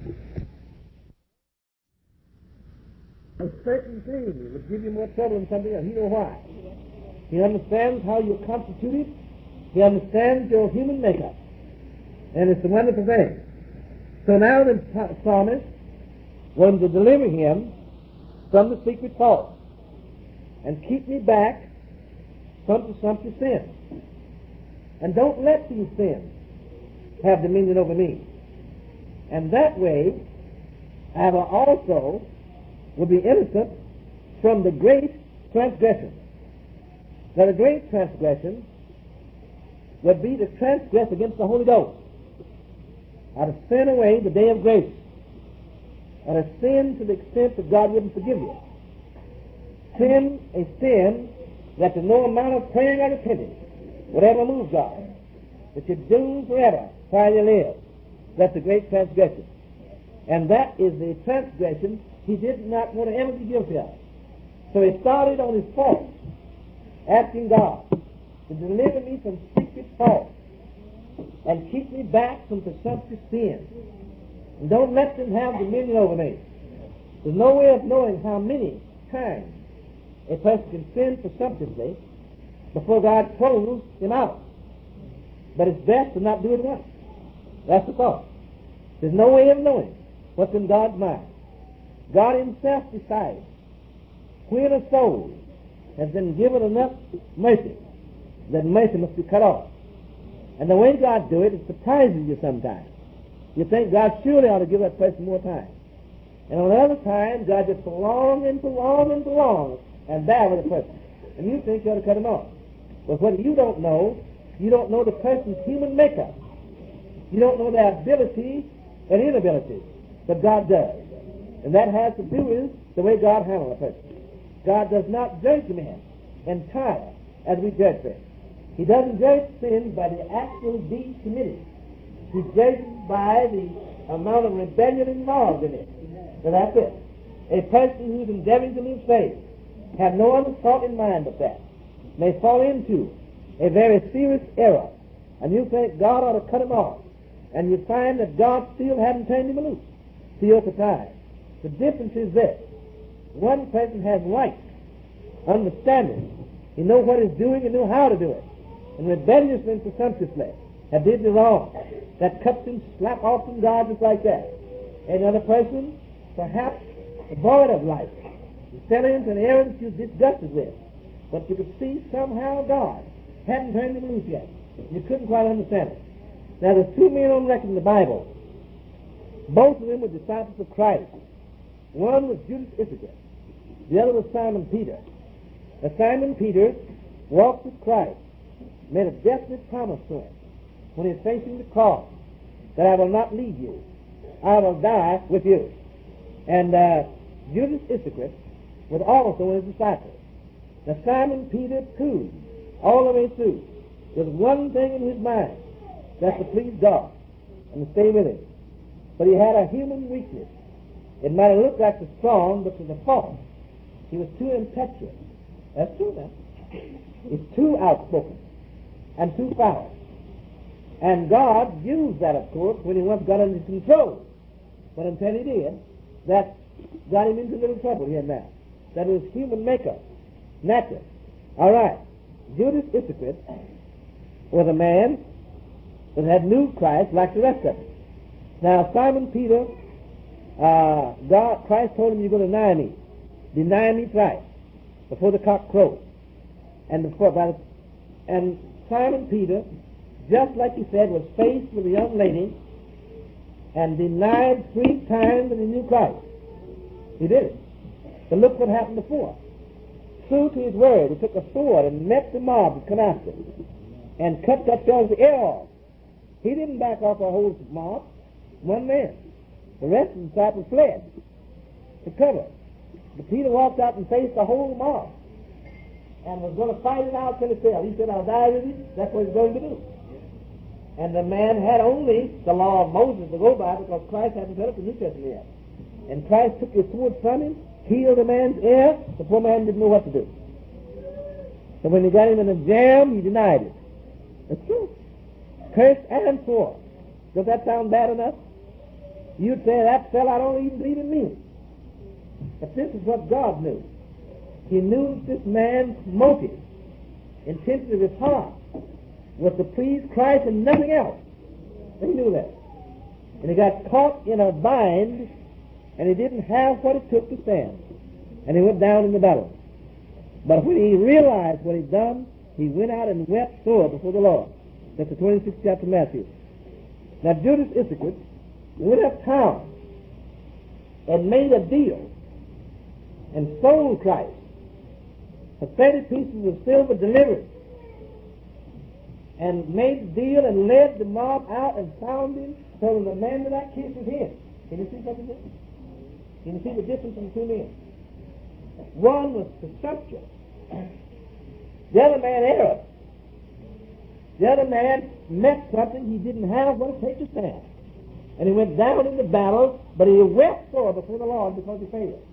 a certain thing would give you more trouble than something else. He knows why. He understands how you're constituted. He understands your human makeup. And it's a wonderful thing. So now the psalmist wanted to deliver him from the secret fault and keep me back from presumptuous sin. And don't let these sins have dominion over me. And that way, I will also will be innocent from the great transgression. Now, the great transgression would be to transgress against the Holy Ghost, or to sin away the day of grace, or to sin to the extent that God wouldn't forgive you. Sin, a sin that to no amount of praying or repenting would ever move God, that you're doomed forever while you live. That's a great transgression. And that is the transgression he did not want to ever be guilty of. So he started on his fault, asking God to deliver me from secret fault and keep me back from presumptuous sin. And don't let them have dominion over me. There's no way of knowing how many times a person can sin presumptuously before God throws him out. But it's best to not do it once. That's the thought. There's no way of knowing what's in God's mind. God himself decides when a soul has been given enough mercy that mercy must be cut off. And the way God do it, it surprises you sometimes. You think God surely ought to give that person more time. And on other times, God just prolong and prolong and prolong and bear with the person. And you think you ought to cut him off. But what you don't know, you don't know the person's human makeup. You don't know their ability and inability. But God does. And that has to do with the way God handles a person. God does not judge men entirely as we judge them. He doesn't judge sin by the actual deed committed. He judges by the amount of rebellion involved in it. So that's it. A person who's endeavoring to live saved, have no other thought in mind but that, may fall into a very serious error, and you think God ought to cut him off, and you find that God still hadn't turned him loose till the time. The difference is this. One person has right, understanding. He knows what he's doing and knows how to do it. And rebelliously and presumptuously have did the wrong. That cuts him slap off from God just like that. Another person, perhaps void of life, he fell into an error that you disgusted with. But you could see somehow God hadn't turned him loose yet. You couldn't quite understand it. Now, there's two men on record in the Bible. Both of them were disciples of Christ. One was Judas Iscariot. The other was Simon Peter. Now, Simon Peter walked with Christ, made a definite promise to him when he was facing the cross, that I will not leave you. I will die with you. And uh, Judas Iscariot was also one of his disciples. Now, Simon Peter, too, all the way through, there's one thing in his mind, that's to please God and to stay with him. But he had a human weakness. It might have looked like the strong, but to the fault. He was too impetuous. That's true now. He's too outspoken and too foul. And God used that, of course, when he once got under control. But until he did, that got him into a little trouble here and there. That was human makeup, natural. All right. Judas Iscariot was a man that had knew Christ like the rest of them. Now, Simon Peter, uh, God, Christ told him, you're going to deny me. Deny me thrice before the cock crows. And before, by the, and Simon Peter, just like he said, was faced with a young lady and denied three times that he knew Christ. He did it. But look what happened before. True to his word, he took a sword and met the mob that come after him and cut that fellow's ear off. He didn't back off a whole mob. One man. The rest of the disciples fled to cover. But Peter walked out and faced the whole mob and was going to fight it out till it fell. He said, I'll die with you. That's what he's going to do. And the man had only the law of Moses to go by because Christ hadn't set up the New Testament yet. And Christ took his sword from him, healed the man's ear. The poor man didn't know what to do. So when he got him in a jam, he denied it. That's true. Cursed and swore. Does that sound bad enough? You'd say, that fell, I don't even believe in me. But this is what God knew. He knew that this man's motive, intention of his heart, was to please Christ and nothing else. He knew that. And he got caught in a bind, and he didn't have what it took to stand. And he went down in the battle. But when he realized what he'd done, he went out and wept sore before the Lord. That's the twenty-sixth chapter of Matthew. Now, Judas Iscariot went uptown and made a deal and sold Christ for thirty pieces of silver delivered, and made the deal and led the mob out and found him, told him the man that I kissed is him. Can you see something there? Can you see the difference in the two men? One was presumptuous. The other man erred. The other man met something he didn't have what it takes to stand. And he went down in the battle, but he wept sore before the Lord because he failed.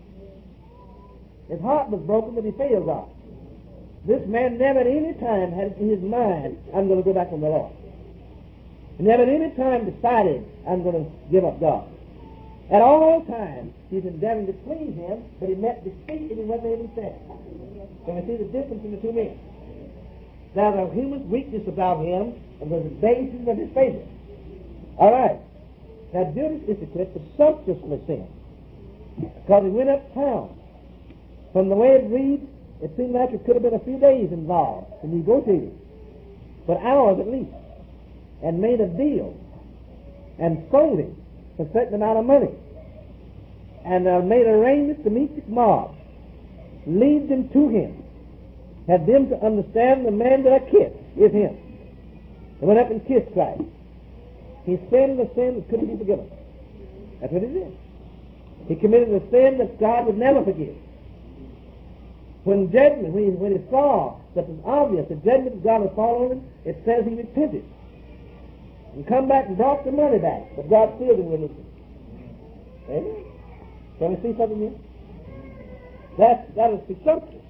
His heart was broken, but he failed God. This man never at any time had in his mind, I'm going to go back on the Lord. He never at any time decided, I'm going to give up God. At all times, he's endeavoring to please him, but he met defeat and he wasn't able to stand. So we see the difference in the two men. There's a human weakness about him, and there's a basis of his failure. All right. Now, Judas Iscariot presumptuously sinned because he went uptown. From the way it reads, it seemed like it could have been a few days involved in negotiating, but hours at least, and made a deal and sold him for a certain amount of money, and uh, made arrangements to meet the mob, lead them to him, had them to understand the man that I kissed is him. They went up and kissed Christ. He sinned a sin that couldn't be forgiven. That's what he did. He committed a sin that God would never forgive. When judgment, when he, when he saw that it was obvious that judgment of God was falling on him, it says he repented and come back and brought the money back, but God still didn't release him. Amen? Can we see something here? That, that is presumptuous.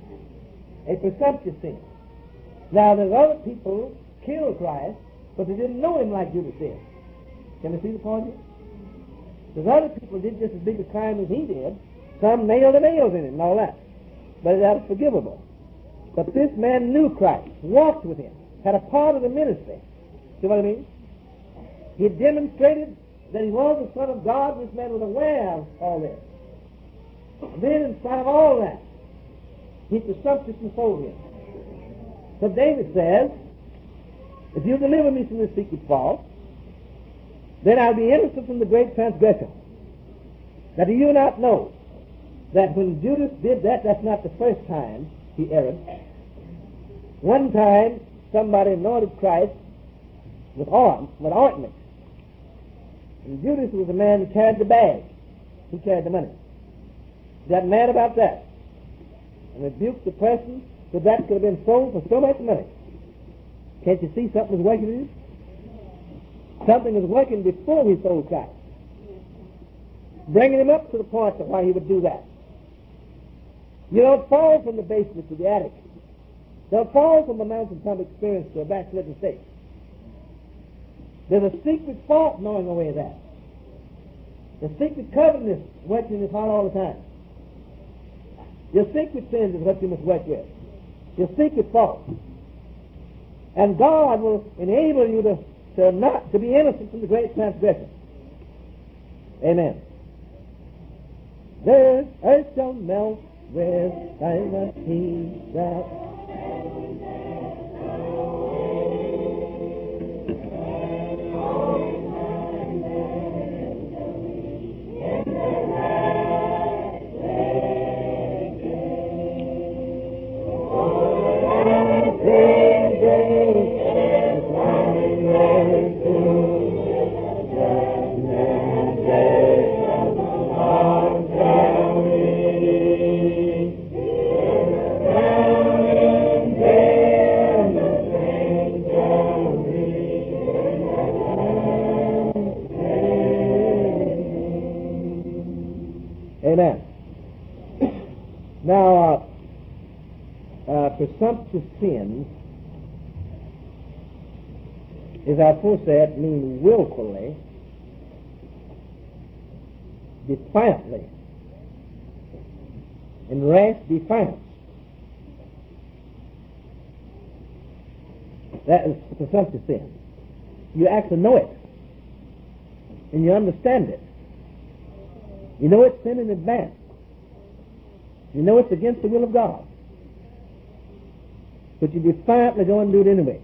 A presumptuous sin. Now, there's other people killed Christ, but they didn't know him like Judas did. Can we see the point here? There's other people did just as big a crime as he did. Some nailed the nails in him and all that. But that was forgivable. But this man knew Christ, walked with him, had a part of the ministry. See what I mean? He demonstrated that he was the Son of God. This man was aware of all this. And then, in spite of all that, he presumptuously sold him. So David says, if you deliver me from this secret fault, then I'll be innocent from the great transgression. Now, do you not know that when Judas did that, that's not the first time he erred? One time, somebody anointed Christ with oil, with ointment. And Judas was the man who carried the bag. He carried the money. He got mad about that and rebuked the person that that could have been sold for so much money. Can't you see something was working in him? Something was working before he sold Christ, bringing him up to the point of why he would do that. You don't fall from the basement to the attic. Don't fall from a mountaintop experience to a backslidden state. There's a secret fault gnawing away at that. The secret covetousness working in his heart all the time. Your secret sins is what you must work with. Your secret fault. And God will enable you to, to not to be innocent from the great transgression. Amen. The earth shall melt with time of peace that Amen. Now, uh, uh, presumptuous sin, as I foresaid, means willfully, defiantly, in rash defiance. That is presumptuous sin. You actually know it, and you understand it. You know it's sin in advance. You know it's against the will of God. But you defiantly go and do it anyway.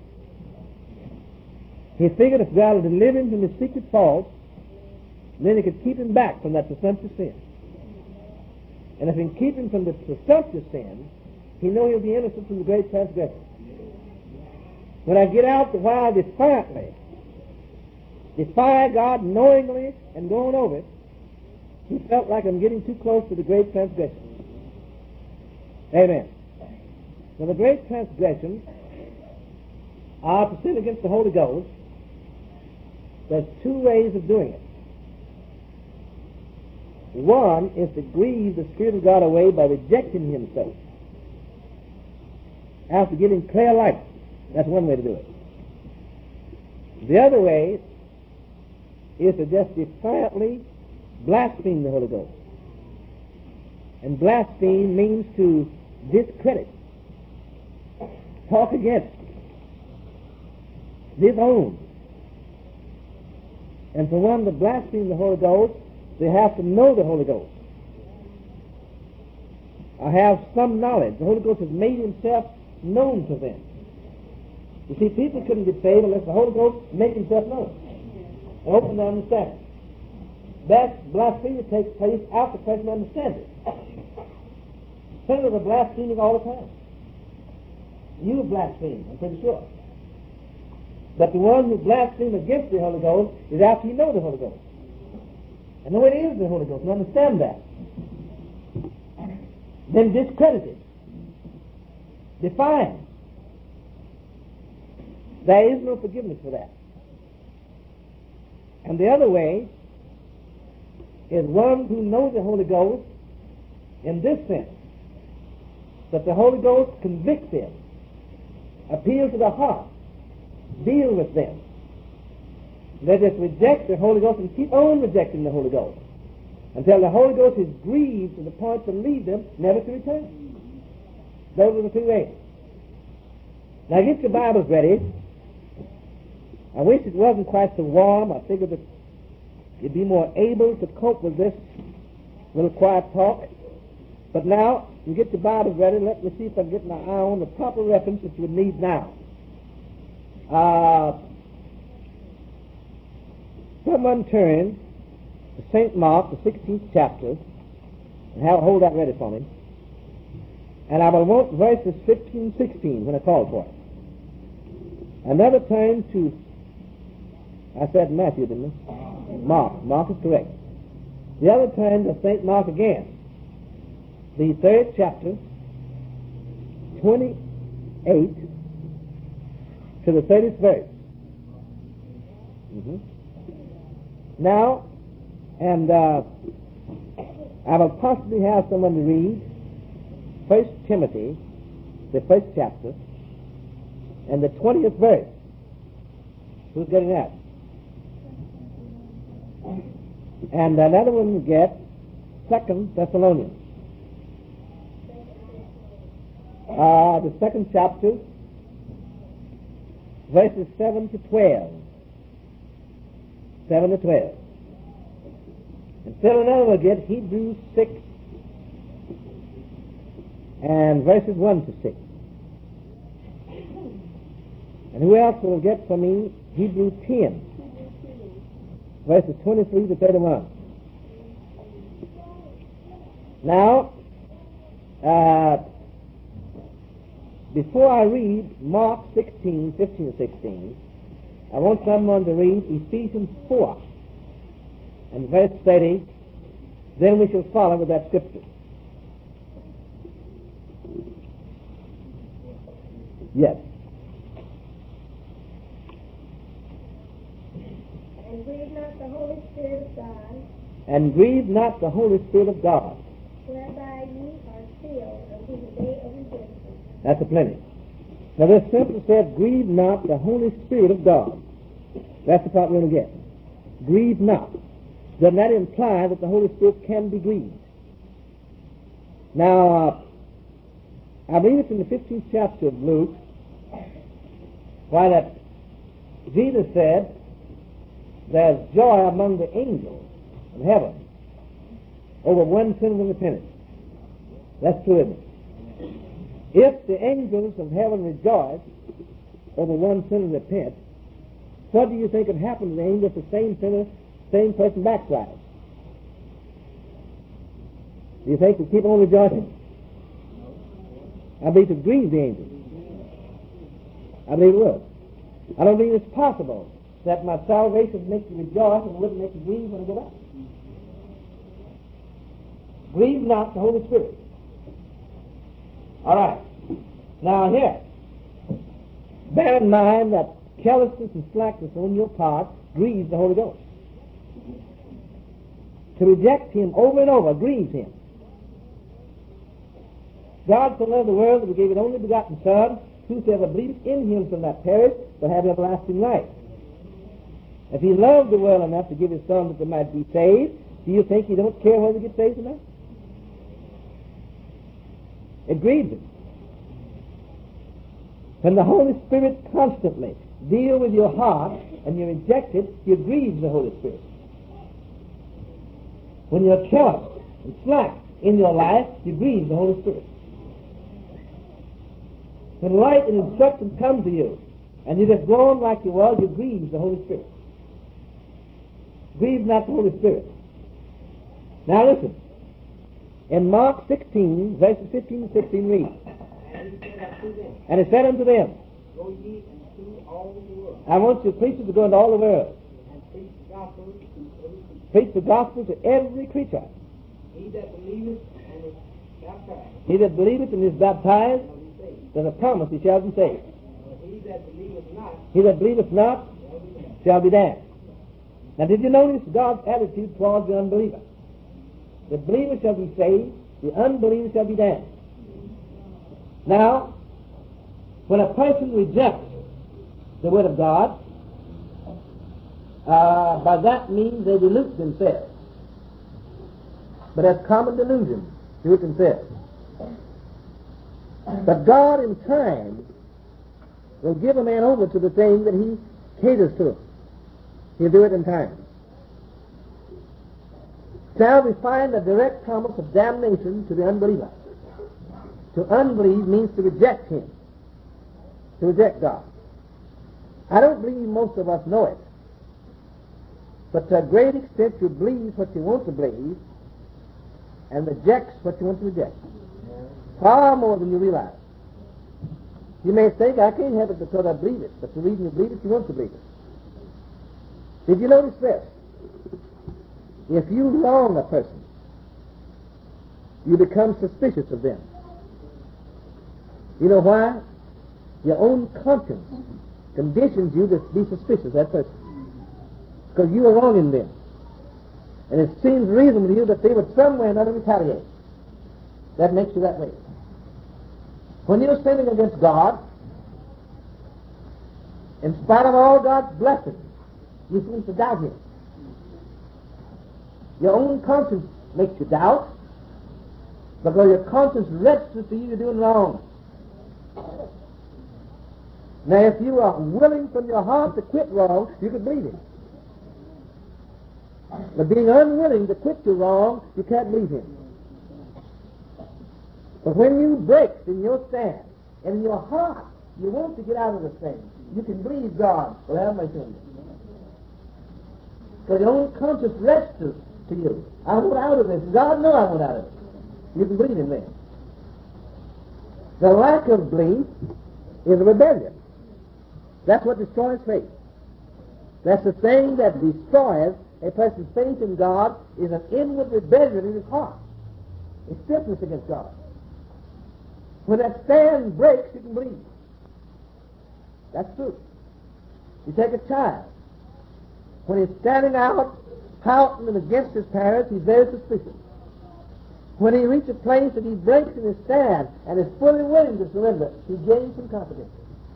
He figured if God would deliver him from his secret fault, then he could keep him back from that presumptuous sin. And if he can keep him from the presumptuous sin, he knows he'll be innocent from the great transgression. When I get out the while defiantly, defy God knowingly and going over it, he felt like I'm getting too close to the great transgression. Amen. Now, the great transgressions are to sin against the Holy Ghost. There's two ways of doing it. One is to grieve the Spirit of God away by rejecting Him so. After giving clear light. That's one way to do it. The other way is to just defiantly blaspheme the Holy Ghost. And blaspheme means to discredit, talk against, disown. And for one to blaspheme the Holy Ghost, they have to know the Holy Ghost. I have some knowledge. The Holy Ghost has made Himself known to them. You see, people couldn't get saved unless the Holy Ghost made Himself known and open their understanding. That blasphemy takes place after the person understands it. Sinners are blaspheming all the time. You blaspheme, I'm pretty sure. But the one who blasphemes against the Holy Ghost is after you know the Holy Ghost. And know it is the Holy Ghost, and understand that. Then discredit it. Defy Him. There is no forgiveness for that. And the other way is one who knows the Holy Ghost in this sense, that the Holy Ghost convicts them, appeals to the heart, deal with them. They just reject the Holy Ghost and keep on rejecting the Holy Ghost until the Holy Ghost is grieved to the point to lead them never to return. Those are the two ways. Now get your Bibles ready. I wish it wasn't quite so warm. I figured that you'd be more able to cope with this little quiet talk. But now, you get your Bibles ready. Let me see if I can get my eye on the proper reference that you would need now. Uh, someone turn to Saint Mark, the sixteenth chapter, and have, hold that ready for me. And I will want verses fifteen and sixteen when I call for it. Another turn to, I said Matthew, didn't I? Mark. Mark is correct. The other turn to Saint Mark again. The third chapter, twenty-eight to the thirtieth verse. Mm-hmm. Now, and uh, I will possibly have someone to read First Timothy, the first chapter, and the twentieth verse. Who's getting that? And another one will get Second Thessalonians. Uh, the second chapter, verses seven to twelve. seven to twelve. And still another will get Hebrews six and verses one to six. And who else will get for me Hebrews ten, verses twenty-three to thirty-one. Now, uh, before I read Mark sixteen, fifteen and sixteen, I want someone to read Ephesians four and verse thirty. Then we shall follow with that scripture. Yes. And grieve not the Holy Spirit of God, And grieve not the Holy Spirit of God, whereby ye are sealed unto the day of redemption. that's a plenty. Now this simply said, grieve not the Holy Spirit of God. That's the part we're going to get. Grieve not. Doesn't that imply that the Holy Spirit can be grieved? Now, uh, I believe it's in the fifteenth chapter of Luke, why that Jesus said, there's joy among the angels in heaven over one sinner of repentance. That's true, isn't it? If the angels of heaven rejoice over one sinner repent, what do you think would happen to the angels if the same sinner, same person backslides? Do you think they keep on rejoicing? I believe it grieves the angels. I believe it will. I don't believe it's possible that my salvation makes you rejoice and wouldn't make you grieve when I go back. Grieve not the Holy Spirit. All right. Now here, bear in mind that carelessness and slackness on your part grieves the Holy Ghost. To reject Him over and over grieves Him. God so loved the world that He gave His only begotten Son, whosoever believeth in Him shall not perish, but have everlasting life. If He loved the world enough to give His Son that they might be saved, do you think He don't care whether they get saved or not? It grieves Him. When the Holy Spirit constantly deals with your heart and you reject it, you grieve the Holy Spirit. When you're careless and slack in your life, you grieve the Holy Spirit. When light and instruction come to you and you just go on like you were, you grieve the Holy Spirit. Grieve not the Holy Spirit. Now listen. In Mark sixteen, verses fifteen and sixteen, read. And he said unto them, Go ye into all the world, I want you preachers to go into all the world. and preach the gospel to every creature. Preach the gospel to every creature. He that believeth and is baptized He that believeth and is baptized, shall be saved. there's a promise he shall be saved. But he that believeth not He that believeth not shall be damned. shall be damned. Now did you notice God's attitude towards the unbeliever? The believer shall be saved, the unbeliever shall be damned. Now, when a person rejects the Word of God, uh, by that means they delude themselves. But that's common delusion, do it themselves. But God in time will give a man over to the thing that he caters to. He'll do it in time. Shall we find a direct promise of damnation to the unbeliever? To unbelieve means to reject him, to reject God. I don't believe most of us know it, but to a great extent you believe what you want to believe and rejects what you want to reject. Far more than you realize. You may think, I can't have it because I believe it, but the reason you believe it, you want to believe it. Did you notice this? If you wrong a person, you become suspicious of them. You know why? Your own conscience conditions you to be suspicious of that person. Because you are wronging them. And it seems reasonable to you that they would somewhere or another retaliate. That makes you that way. When you're sinning against God, in spite of all God's blessings, you seem to doubt him. Your own conscience makes you doubt, because your conscience registers to you you're doing wrong. Now, if you are willing from your heart to quit wrong, you can believe him. But being unwilling to quit your wrong, you can't believe him. But when you break in your stand, and in your heart you want to get out of the thing, you can believe God will have mercy on you. Because your own conscience registers to you. I want out of this. God knows I want out of it. You can believe him then. The lack of belief is a rebellion. That's what destroys faith. That's the thing that destroys a person's faith in God, is an inward rebellion in his heart. It's stiffness against God. When that stand breaks, you can believe. That's true. You take a child. When he's standing out, pouting and against his parents, he's very suspicious. When he reaches a place that he breaks in his stand and is fully willing to surrender, he gains some confidence.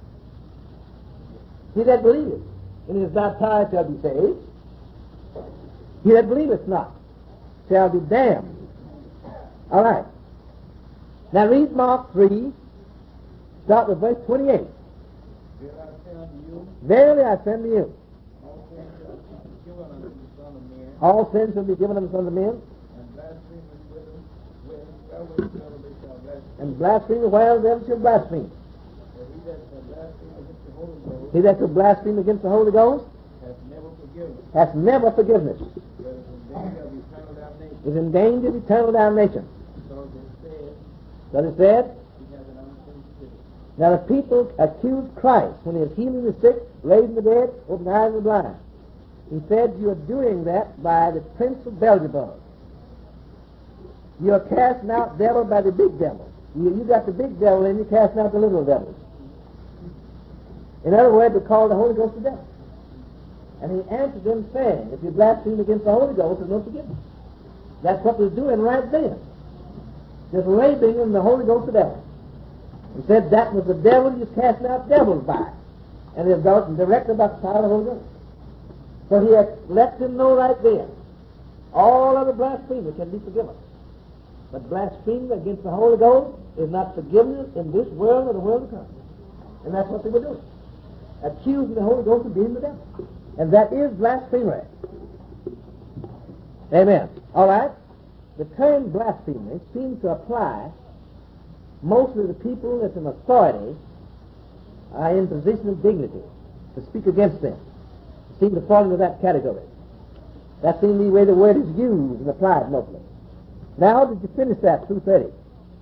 He that believeth and is baptized shall be saved. He that believeth not shall be damned. All right. Now read Mark three, start with verse twenty-eight. Verily I say unto you, all sins shall be given unto the Son of Men, and blasphemy while them shall blaspheme. He that shall blaspheme against the Holy Ghost hath never forgiveness. Is in danger of eternal damnation. So it said, now the people accused Christ when he was healing the sick, raising the dead, opening the eyes of the blind. He said, you are doing that by the prince of Beelzebub. You are casting out devils by the big devil. You, you got the big devil and you're casting out the little devils. In other words, we call the Holy Ghost the devil. And he answered them saying, if you blaspheme against the Holy Ghost, there's no forgiveness. That's what we're doing right then. Just labeling the Holy Ghost the devil. He said that was the devil he was casting out devils by. And he was directed by the power of the Holy Ghost. So he had let them know right there, all other blasphemy can be forgiven. But blasphemy against the Holy Ghost is not forgiven in this world or the world to come. And that's what they were doing. Accusing the Holy Ghost of being the devil. And that is blasphemy. Amen. All right. The term blasphemy seems to apply mostly to people that's in authority are in position of dignity to speak against them. It seems to fall into that category. That seems the way the word is used and applied mostly. Now, did you finish that through thirty?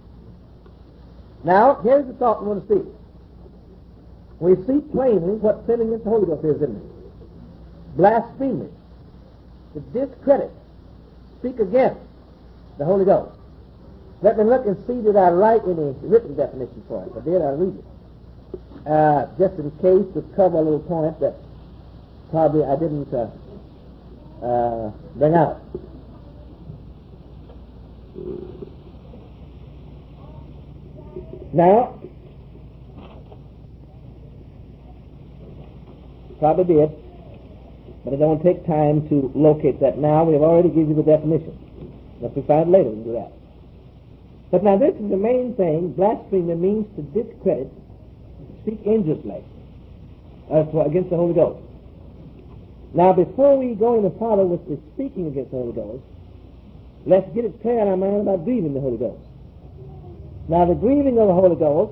Now, here's the thought we want to see. We see plainly what sin against the Holy Ghost is, isn't it? Blasphemy, to discredit, speak against the Holy Ghost. Let me look and see that I write any written definition for it. If I did, I'll read it. Uh, just in case to cover a little point that probably I didn't uh, uh, bring out. Now, probably did, but I don't take time to locate that now. We have already given you the definition. If we find it later, we can do that. But now this is the main thing. Blasphemy means to discredit, speak injuriously uh, for, against the Holy Ghost. Now, before we go any farther with the speaking against the Holy Ghost, let's get it clear in our mind about grieving the Holy Ghost. Now, the grieving of the Holy Ghost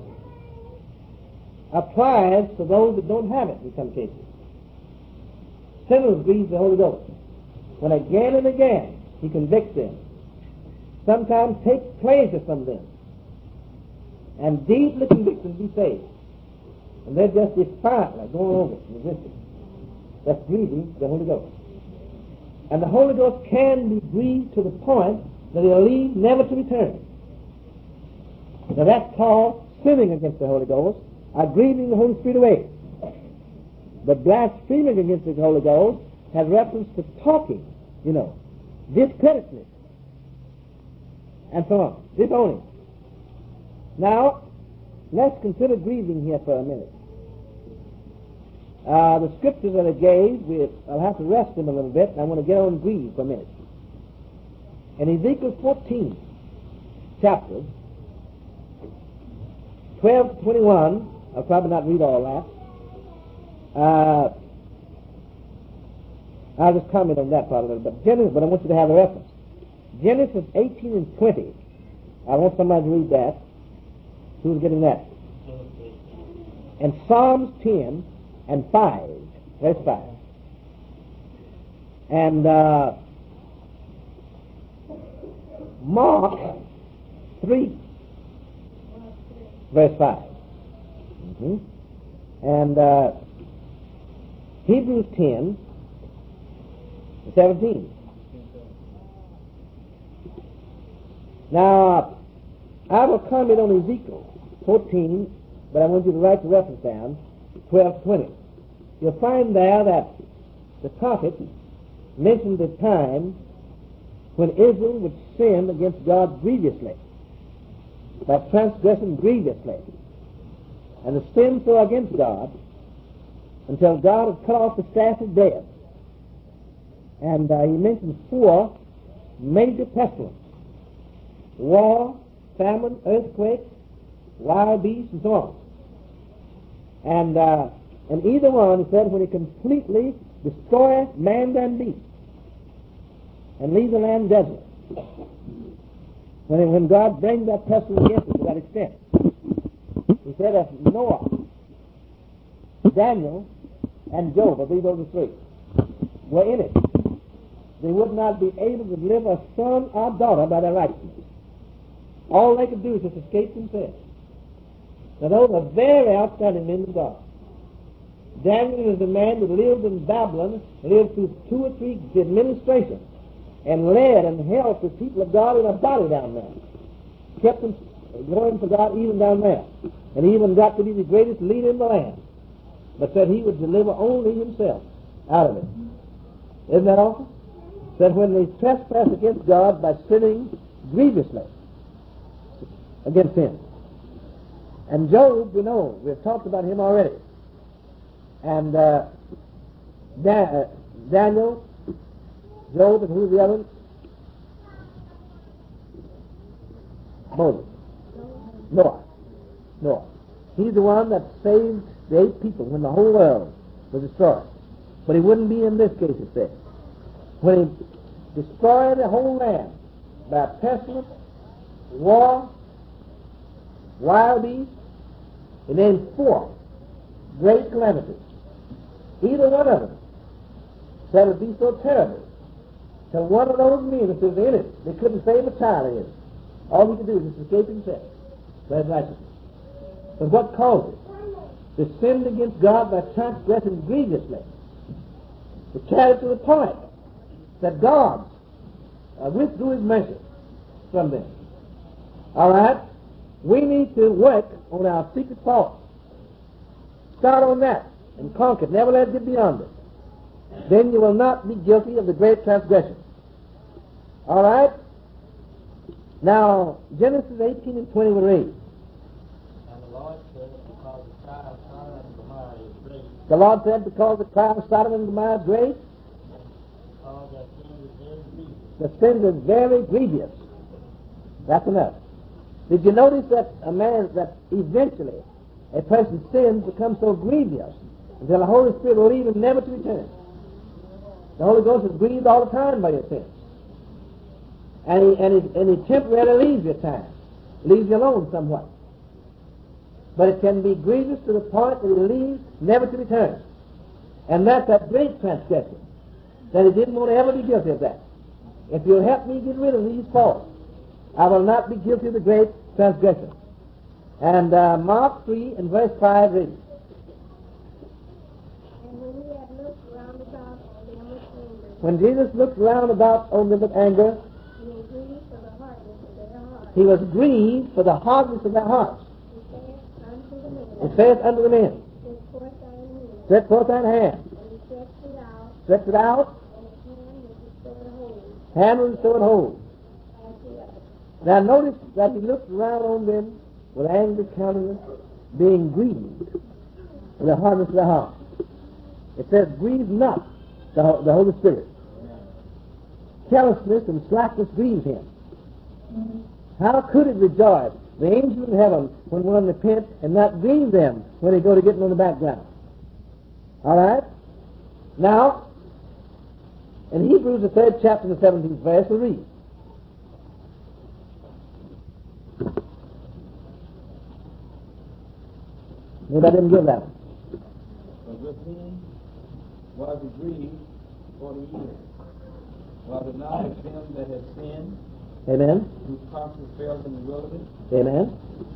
applies to those that don't have it in some cases. Sinners grieve the Holy Ghost when again and again he convicts them, sometimes takes pleasure from them, and deeply convicts them to be saved. And they're just defiantly going over it, resisting. That's grieving the Holy Ghost. And the Holy Ghost can be grieved to the point that he'll leave never to return. Now that's called sinning against the Holy Ghost, or grieving the Holy Spirit away. But blaspheming against the Holy Ghost has reference to talking, you know, discrediting it, and so on, disowning. Now, let's consider grieving here for a minute. Uh, the scriptures that I gave, we, I'll have to rest them a little bit, and I want to get on grieve for a minute. In Ezekiel fourteen chapter, twelve to twenty-one, I'll probably not read all that. Uh, I'll just comment on that part a little bit. Genesis, but I want you to have a reference. Genesis eighteen and twenty. I want somebody to read that. Who's getting that? And Psalms ten and five. Verse five. And uh, Mark three. Verse five. Mm-hmm. And uh, Hebrews ten, seventeen. Now, I will comment on Ezekiel fourteen, but I want you to write the reference down, twelve twenty. You'll find there that the prophet mentioned the time when Israel would sin against God grievously, by transgressing grievously, and the sin so against God until God had cut off the staff of death. And uh, he mentioned four major pestilences: war, famine, earthquake, wild beasts, and so on. And uh, and either one, he said, when he completely destroys man and beast and leaves the land desolate, when, when God brings that pestilence against it to that extent, he said, if Noah, Daniel, and Job, I believe those are three, were in it, they would not be able to deliver a son or daughter by their righteousness. All they could do is just escape themselves. Now those are very outstanding men of God. Daniel is a man that lived in Babylon, lived through two or three administrations, and led and helped the people of God in a body down there. Kept them going for God even down there. And he even got to be the greatest leader in the land. But said he would deliver only himself out of it. Isn't that awful? That when they trespass against God by sinning grievously against him. And Job, you know, we've talked about him already. And uh, Dan- uh, Daniel, Job, and who's the other? Moses. Noah. Noah. He's the one that saved the eight people when the whole world was destroyed. But he wouldn't be in this case, it says. When he destroyed the whole land by pestilence, war, wild beasts, and then four great calamities. Either one of them said it would be so terrible till one of those men that was in it, they couldn't save a child in it. All he could do was escape himself by his righteousness. But what caused it? They sinned against God by transgressing grievously. It carried to the point that God uh, withdrew his mercy from them. All right? We need to work on our secret faults. Start on that and conquer it. Never let it get beyond it. Then you will not be guilty of the great transgression. All right? Now, Genesis eighteen and twenty will read. And the Lord said, because the cry of Sodom and Gomorrah is great, The Lord said, because the cry of Sodom and Gomorrah is great, because their sin is very grievous. the sin is very grievous. That's enough. Did you notice that a man, that eventually a person's sins become so grievous until the Holy Spirit will leave him never to return? The Holy Ghost is grieved all the time by your sins. And he, and he, and he temporarily leaves your time. leaves you alone somewhat. But it can be grievous to the point that he leaves never to return. And that's a great transgression, that he didn't want to ever be guilty of that. If you'll help me get rid of these faults, I will not be guilty of the great transgression. And uh, Mark three and verse five reads, And when he had looked round about on them with anger, when Jesus looked round about on them with anger, he was grieved for the hardness of their hearts. he was grieved for the hardness of their hearts. He saith unto the men, It saith unto the men, Stretch forth Stretch forth thine hand. thine hand. And he stretched it out, Stretch it out. and his hand was restored Hand was restored whole. whole, as the other. Now notice that he looked around on them with angry countenance, being grieved for the hardness of their heart. It says, grieve not the, the Holy Spirit. Carelessness and slackness grieves him. How could it rejoice the angels in heaven when one repents and not grieve them when they go to getting on the background? All right? Now, in Hebrews, the third chapter, the seventeenth verse, we read. Maybe I didn't give that one. But with him was he grieved forty years. Was it not of them that had sinned, Amen. whose carcass fell in the wilderness? Amen.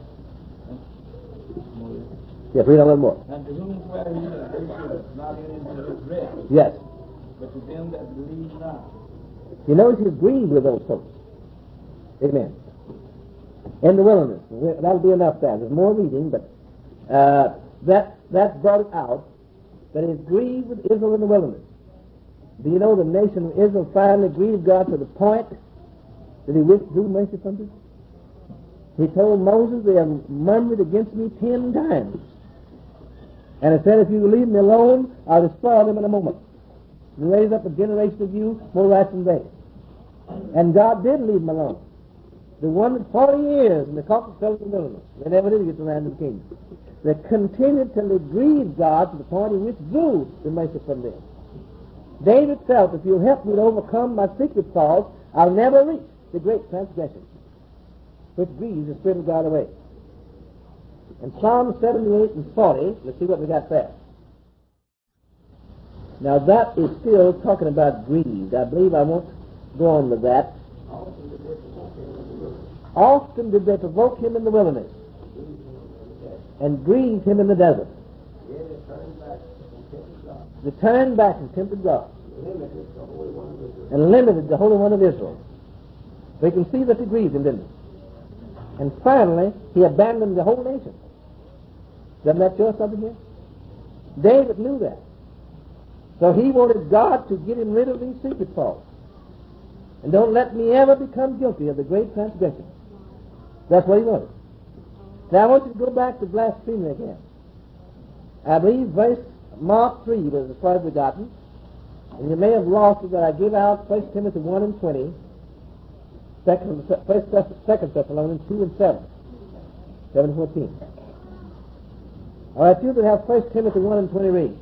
Yes, read a little more. And to whom swear he that they should not enter into his rest, Yes. but to them that believe not? You notice he's grieved with those folks. Amen. In the wilderness. That'll be enough there. There's more reading, but uh, that that brought it out that he's grieved with Israel in the wilderness. Do you know the nation of Israel finally grieved God to the point that he withdrew mercy from them? He told Moses, they have murmured against me ten times. And he said, if you leave me alone, I'll destroy them in a moment and raise up a generation of you more righteous than they. And God did leave them alone. They wandered forty years in the carcass fell in the wilderness. They never did get the land of the kingdom. They continued till they grieved God to the point he withdrew the mercy from them. David felt, if you'll help me to overcome my secret faults, I'll never reach the great transgression, which grieves the Spirit of God away. In Psalm seventy-eight and forty, let's see what we got there. Now that is still talking about grieved. I believe I won't go on with that. Often did they provoke him in the wilderness and grieved him in the desert. They turned back and tempted God and limited the Holy One of Israel. We can see that they grieved him, didn't they? And finally, he abandoned the whole nation. Doesn't that show us something here? David knew that. So he wanted God to get him rid of these secret faults. And don't let me ever become guilty of the great transgression. That's what he wanted. Now I want you to go back to blasphemy again. I believe verse Mark three was as far as we gotten. And you may have lost it that I give out First Timothy one and twenty, Second, First, Second Thessalonians two and seven, seven and fourteen. All right, you that have First Timothy one and twenty read.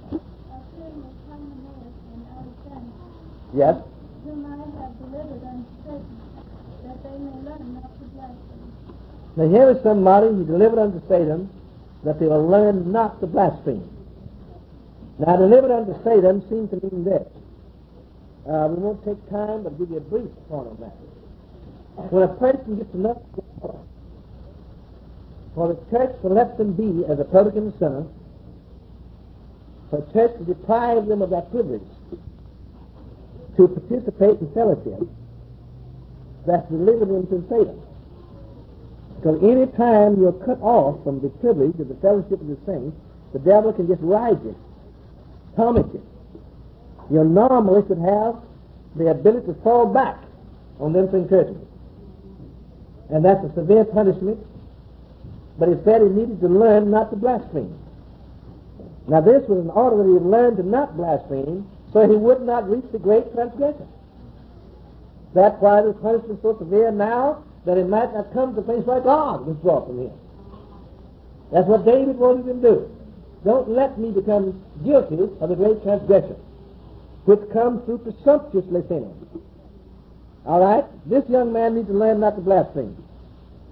Yes. Whom I have delivered unto Satan, that they may learn not to blaspheme. Now here is somebody he delivered unto Satan, that they will learn not to blaspheme. Now delivered unto Satan seems to mean this. Uh, we won't take time, but I'll give you a brief point on that. When a person gets enough for the church to let them be as a publican and sinner, for the church to deprive them of that privilege to participate in fellowship, that's delivered them to Satan. Because any time you're cut off from the privilege of the fellowship of the saints, the devil can just ride you, torment you. You normally should have the ability to fall back on them encouragement. And that's a severe punishment. But he said he needed to learn not to blaspheme. Now this was in order that he would learn to not blaspheme, so he would not reach the great transgression. That's why the punishment is so severe now, that it might not come to a place where God was brought from him. That's what David wanted him to do. Don't let me become guilty of the great transgression, which comes through presumptuously sinning. All right? This young man needs to learn not to blaspheme.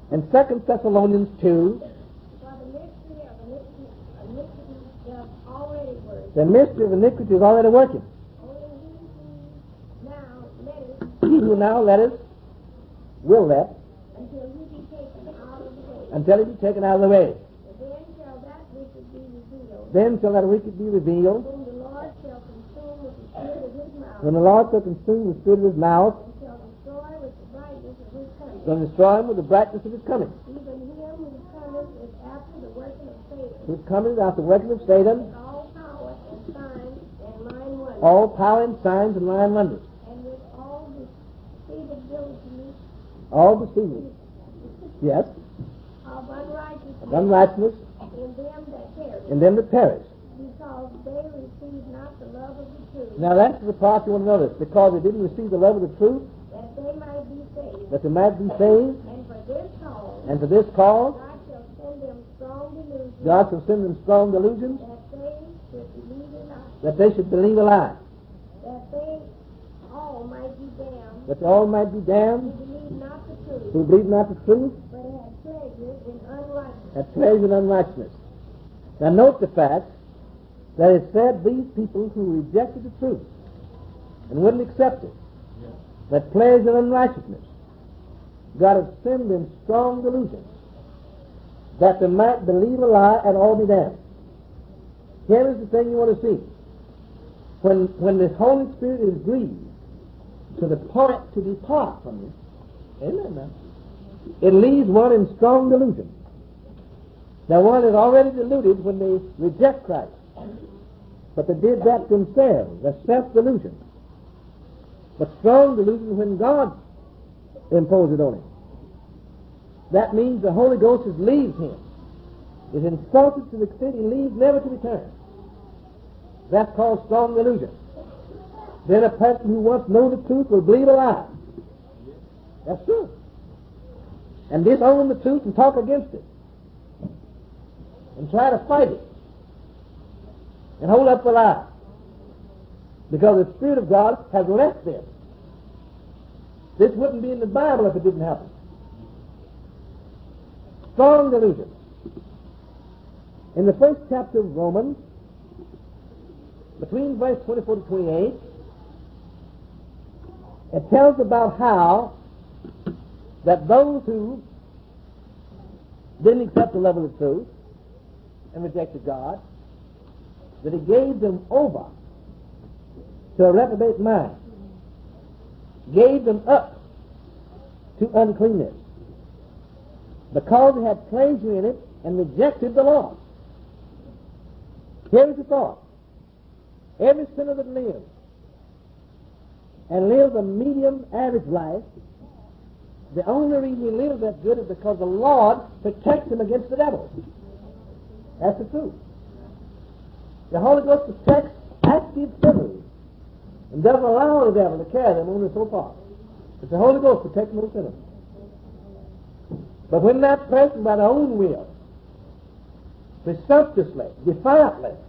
In Second Thessalonians two, For the mystery of iniquity, iniquity does already work. the mystery of iniquity is already working. Only he who now letteth He who now letteth will let until he be taken out of the way. until it be taken out of the way. Then shall that wicked be revealed, Then shall that wicked be revealed, whom the Lord shall consume with the spirit of his mouth, when the Lord shall consume the spirit of his mouth, and shall destroy with the brightness of his coming. shall destroy him with the brightness of his coming. Even him who cometh is after the working of Satan, Whose coming is after the working of Satan, with all power and signs and lying wonders, all power and signs and lying wonders, and with all deceivability all deceiving. Yes, of unrighteousness of unrighteousness in them that perish, in them that perish. because they receive not the love of the truth, Now that's the part you want to notice, because they didn't receive the love of the truth, that they might be saved. that they might be saved, And for this cause, and for this cause, God shall send them strong delusions, God shall send them strong delusions, that they should believe a lie, that they should believe a lie, that they all might be damned, that they all might be who damned, believe not the truth, who believe not the truth, but had pleasure in unrighteousness. that pleasure in unrighteousness. Now note the fact that it said these people who rejected the truth and wouldn't accept it, that pleasure in unrighteousness, God has sent them strong delusions, that they might believe a lie and all be damned. Here is the thing you want to see. When, when the Holy Spirit is grieved to the point to depart from you, amen, now, it leaves one in strong delusion. Now one is already deluded when they reject Christ, but they did that themselves, that's self-delusion. But strong delusion when God imposed it on him. That means the Holy Ghost has leaves him, is insulted to the extent he leaves never to return. That's called strong delusion. Then a person who once known the truth will believe a lie. That's true. And disown the truth and talk against it. And try to fight it. And hold up the lie. Because the Spirit of God has left them. This wouldn't be in the Bible if it didn't happen. Strong delusion. In the first chapter of Romans, between verse twenty-four to twenty-eight, it tells about how that those who didn't accept the love of the truth and rejected God, that he gave them over to a reprobate mind, gave them up to uncleanness, because they had pleasure in it and rejected the Lord. Here is the thought. Every sinner that lives and lives a medium average life, the only reason he lives that good is because the Lord protects him against the devil. That's the truth. The Holy Ghost protects active sinners and doesn't allow the devil to carry them only so far. But the Holy Ghost protects those sinners. But when that person by their own will, presumptuously, defiantly,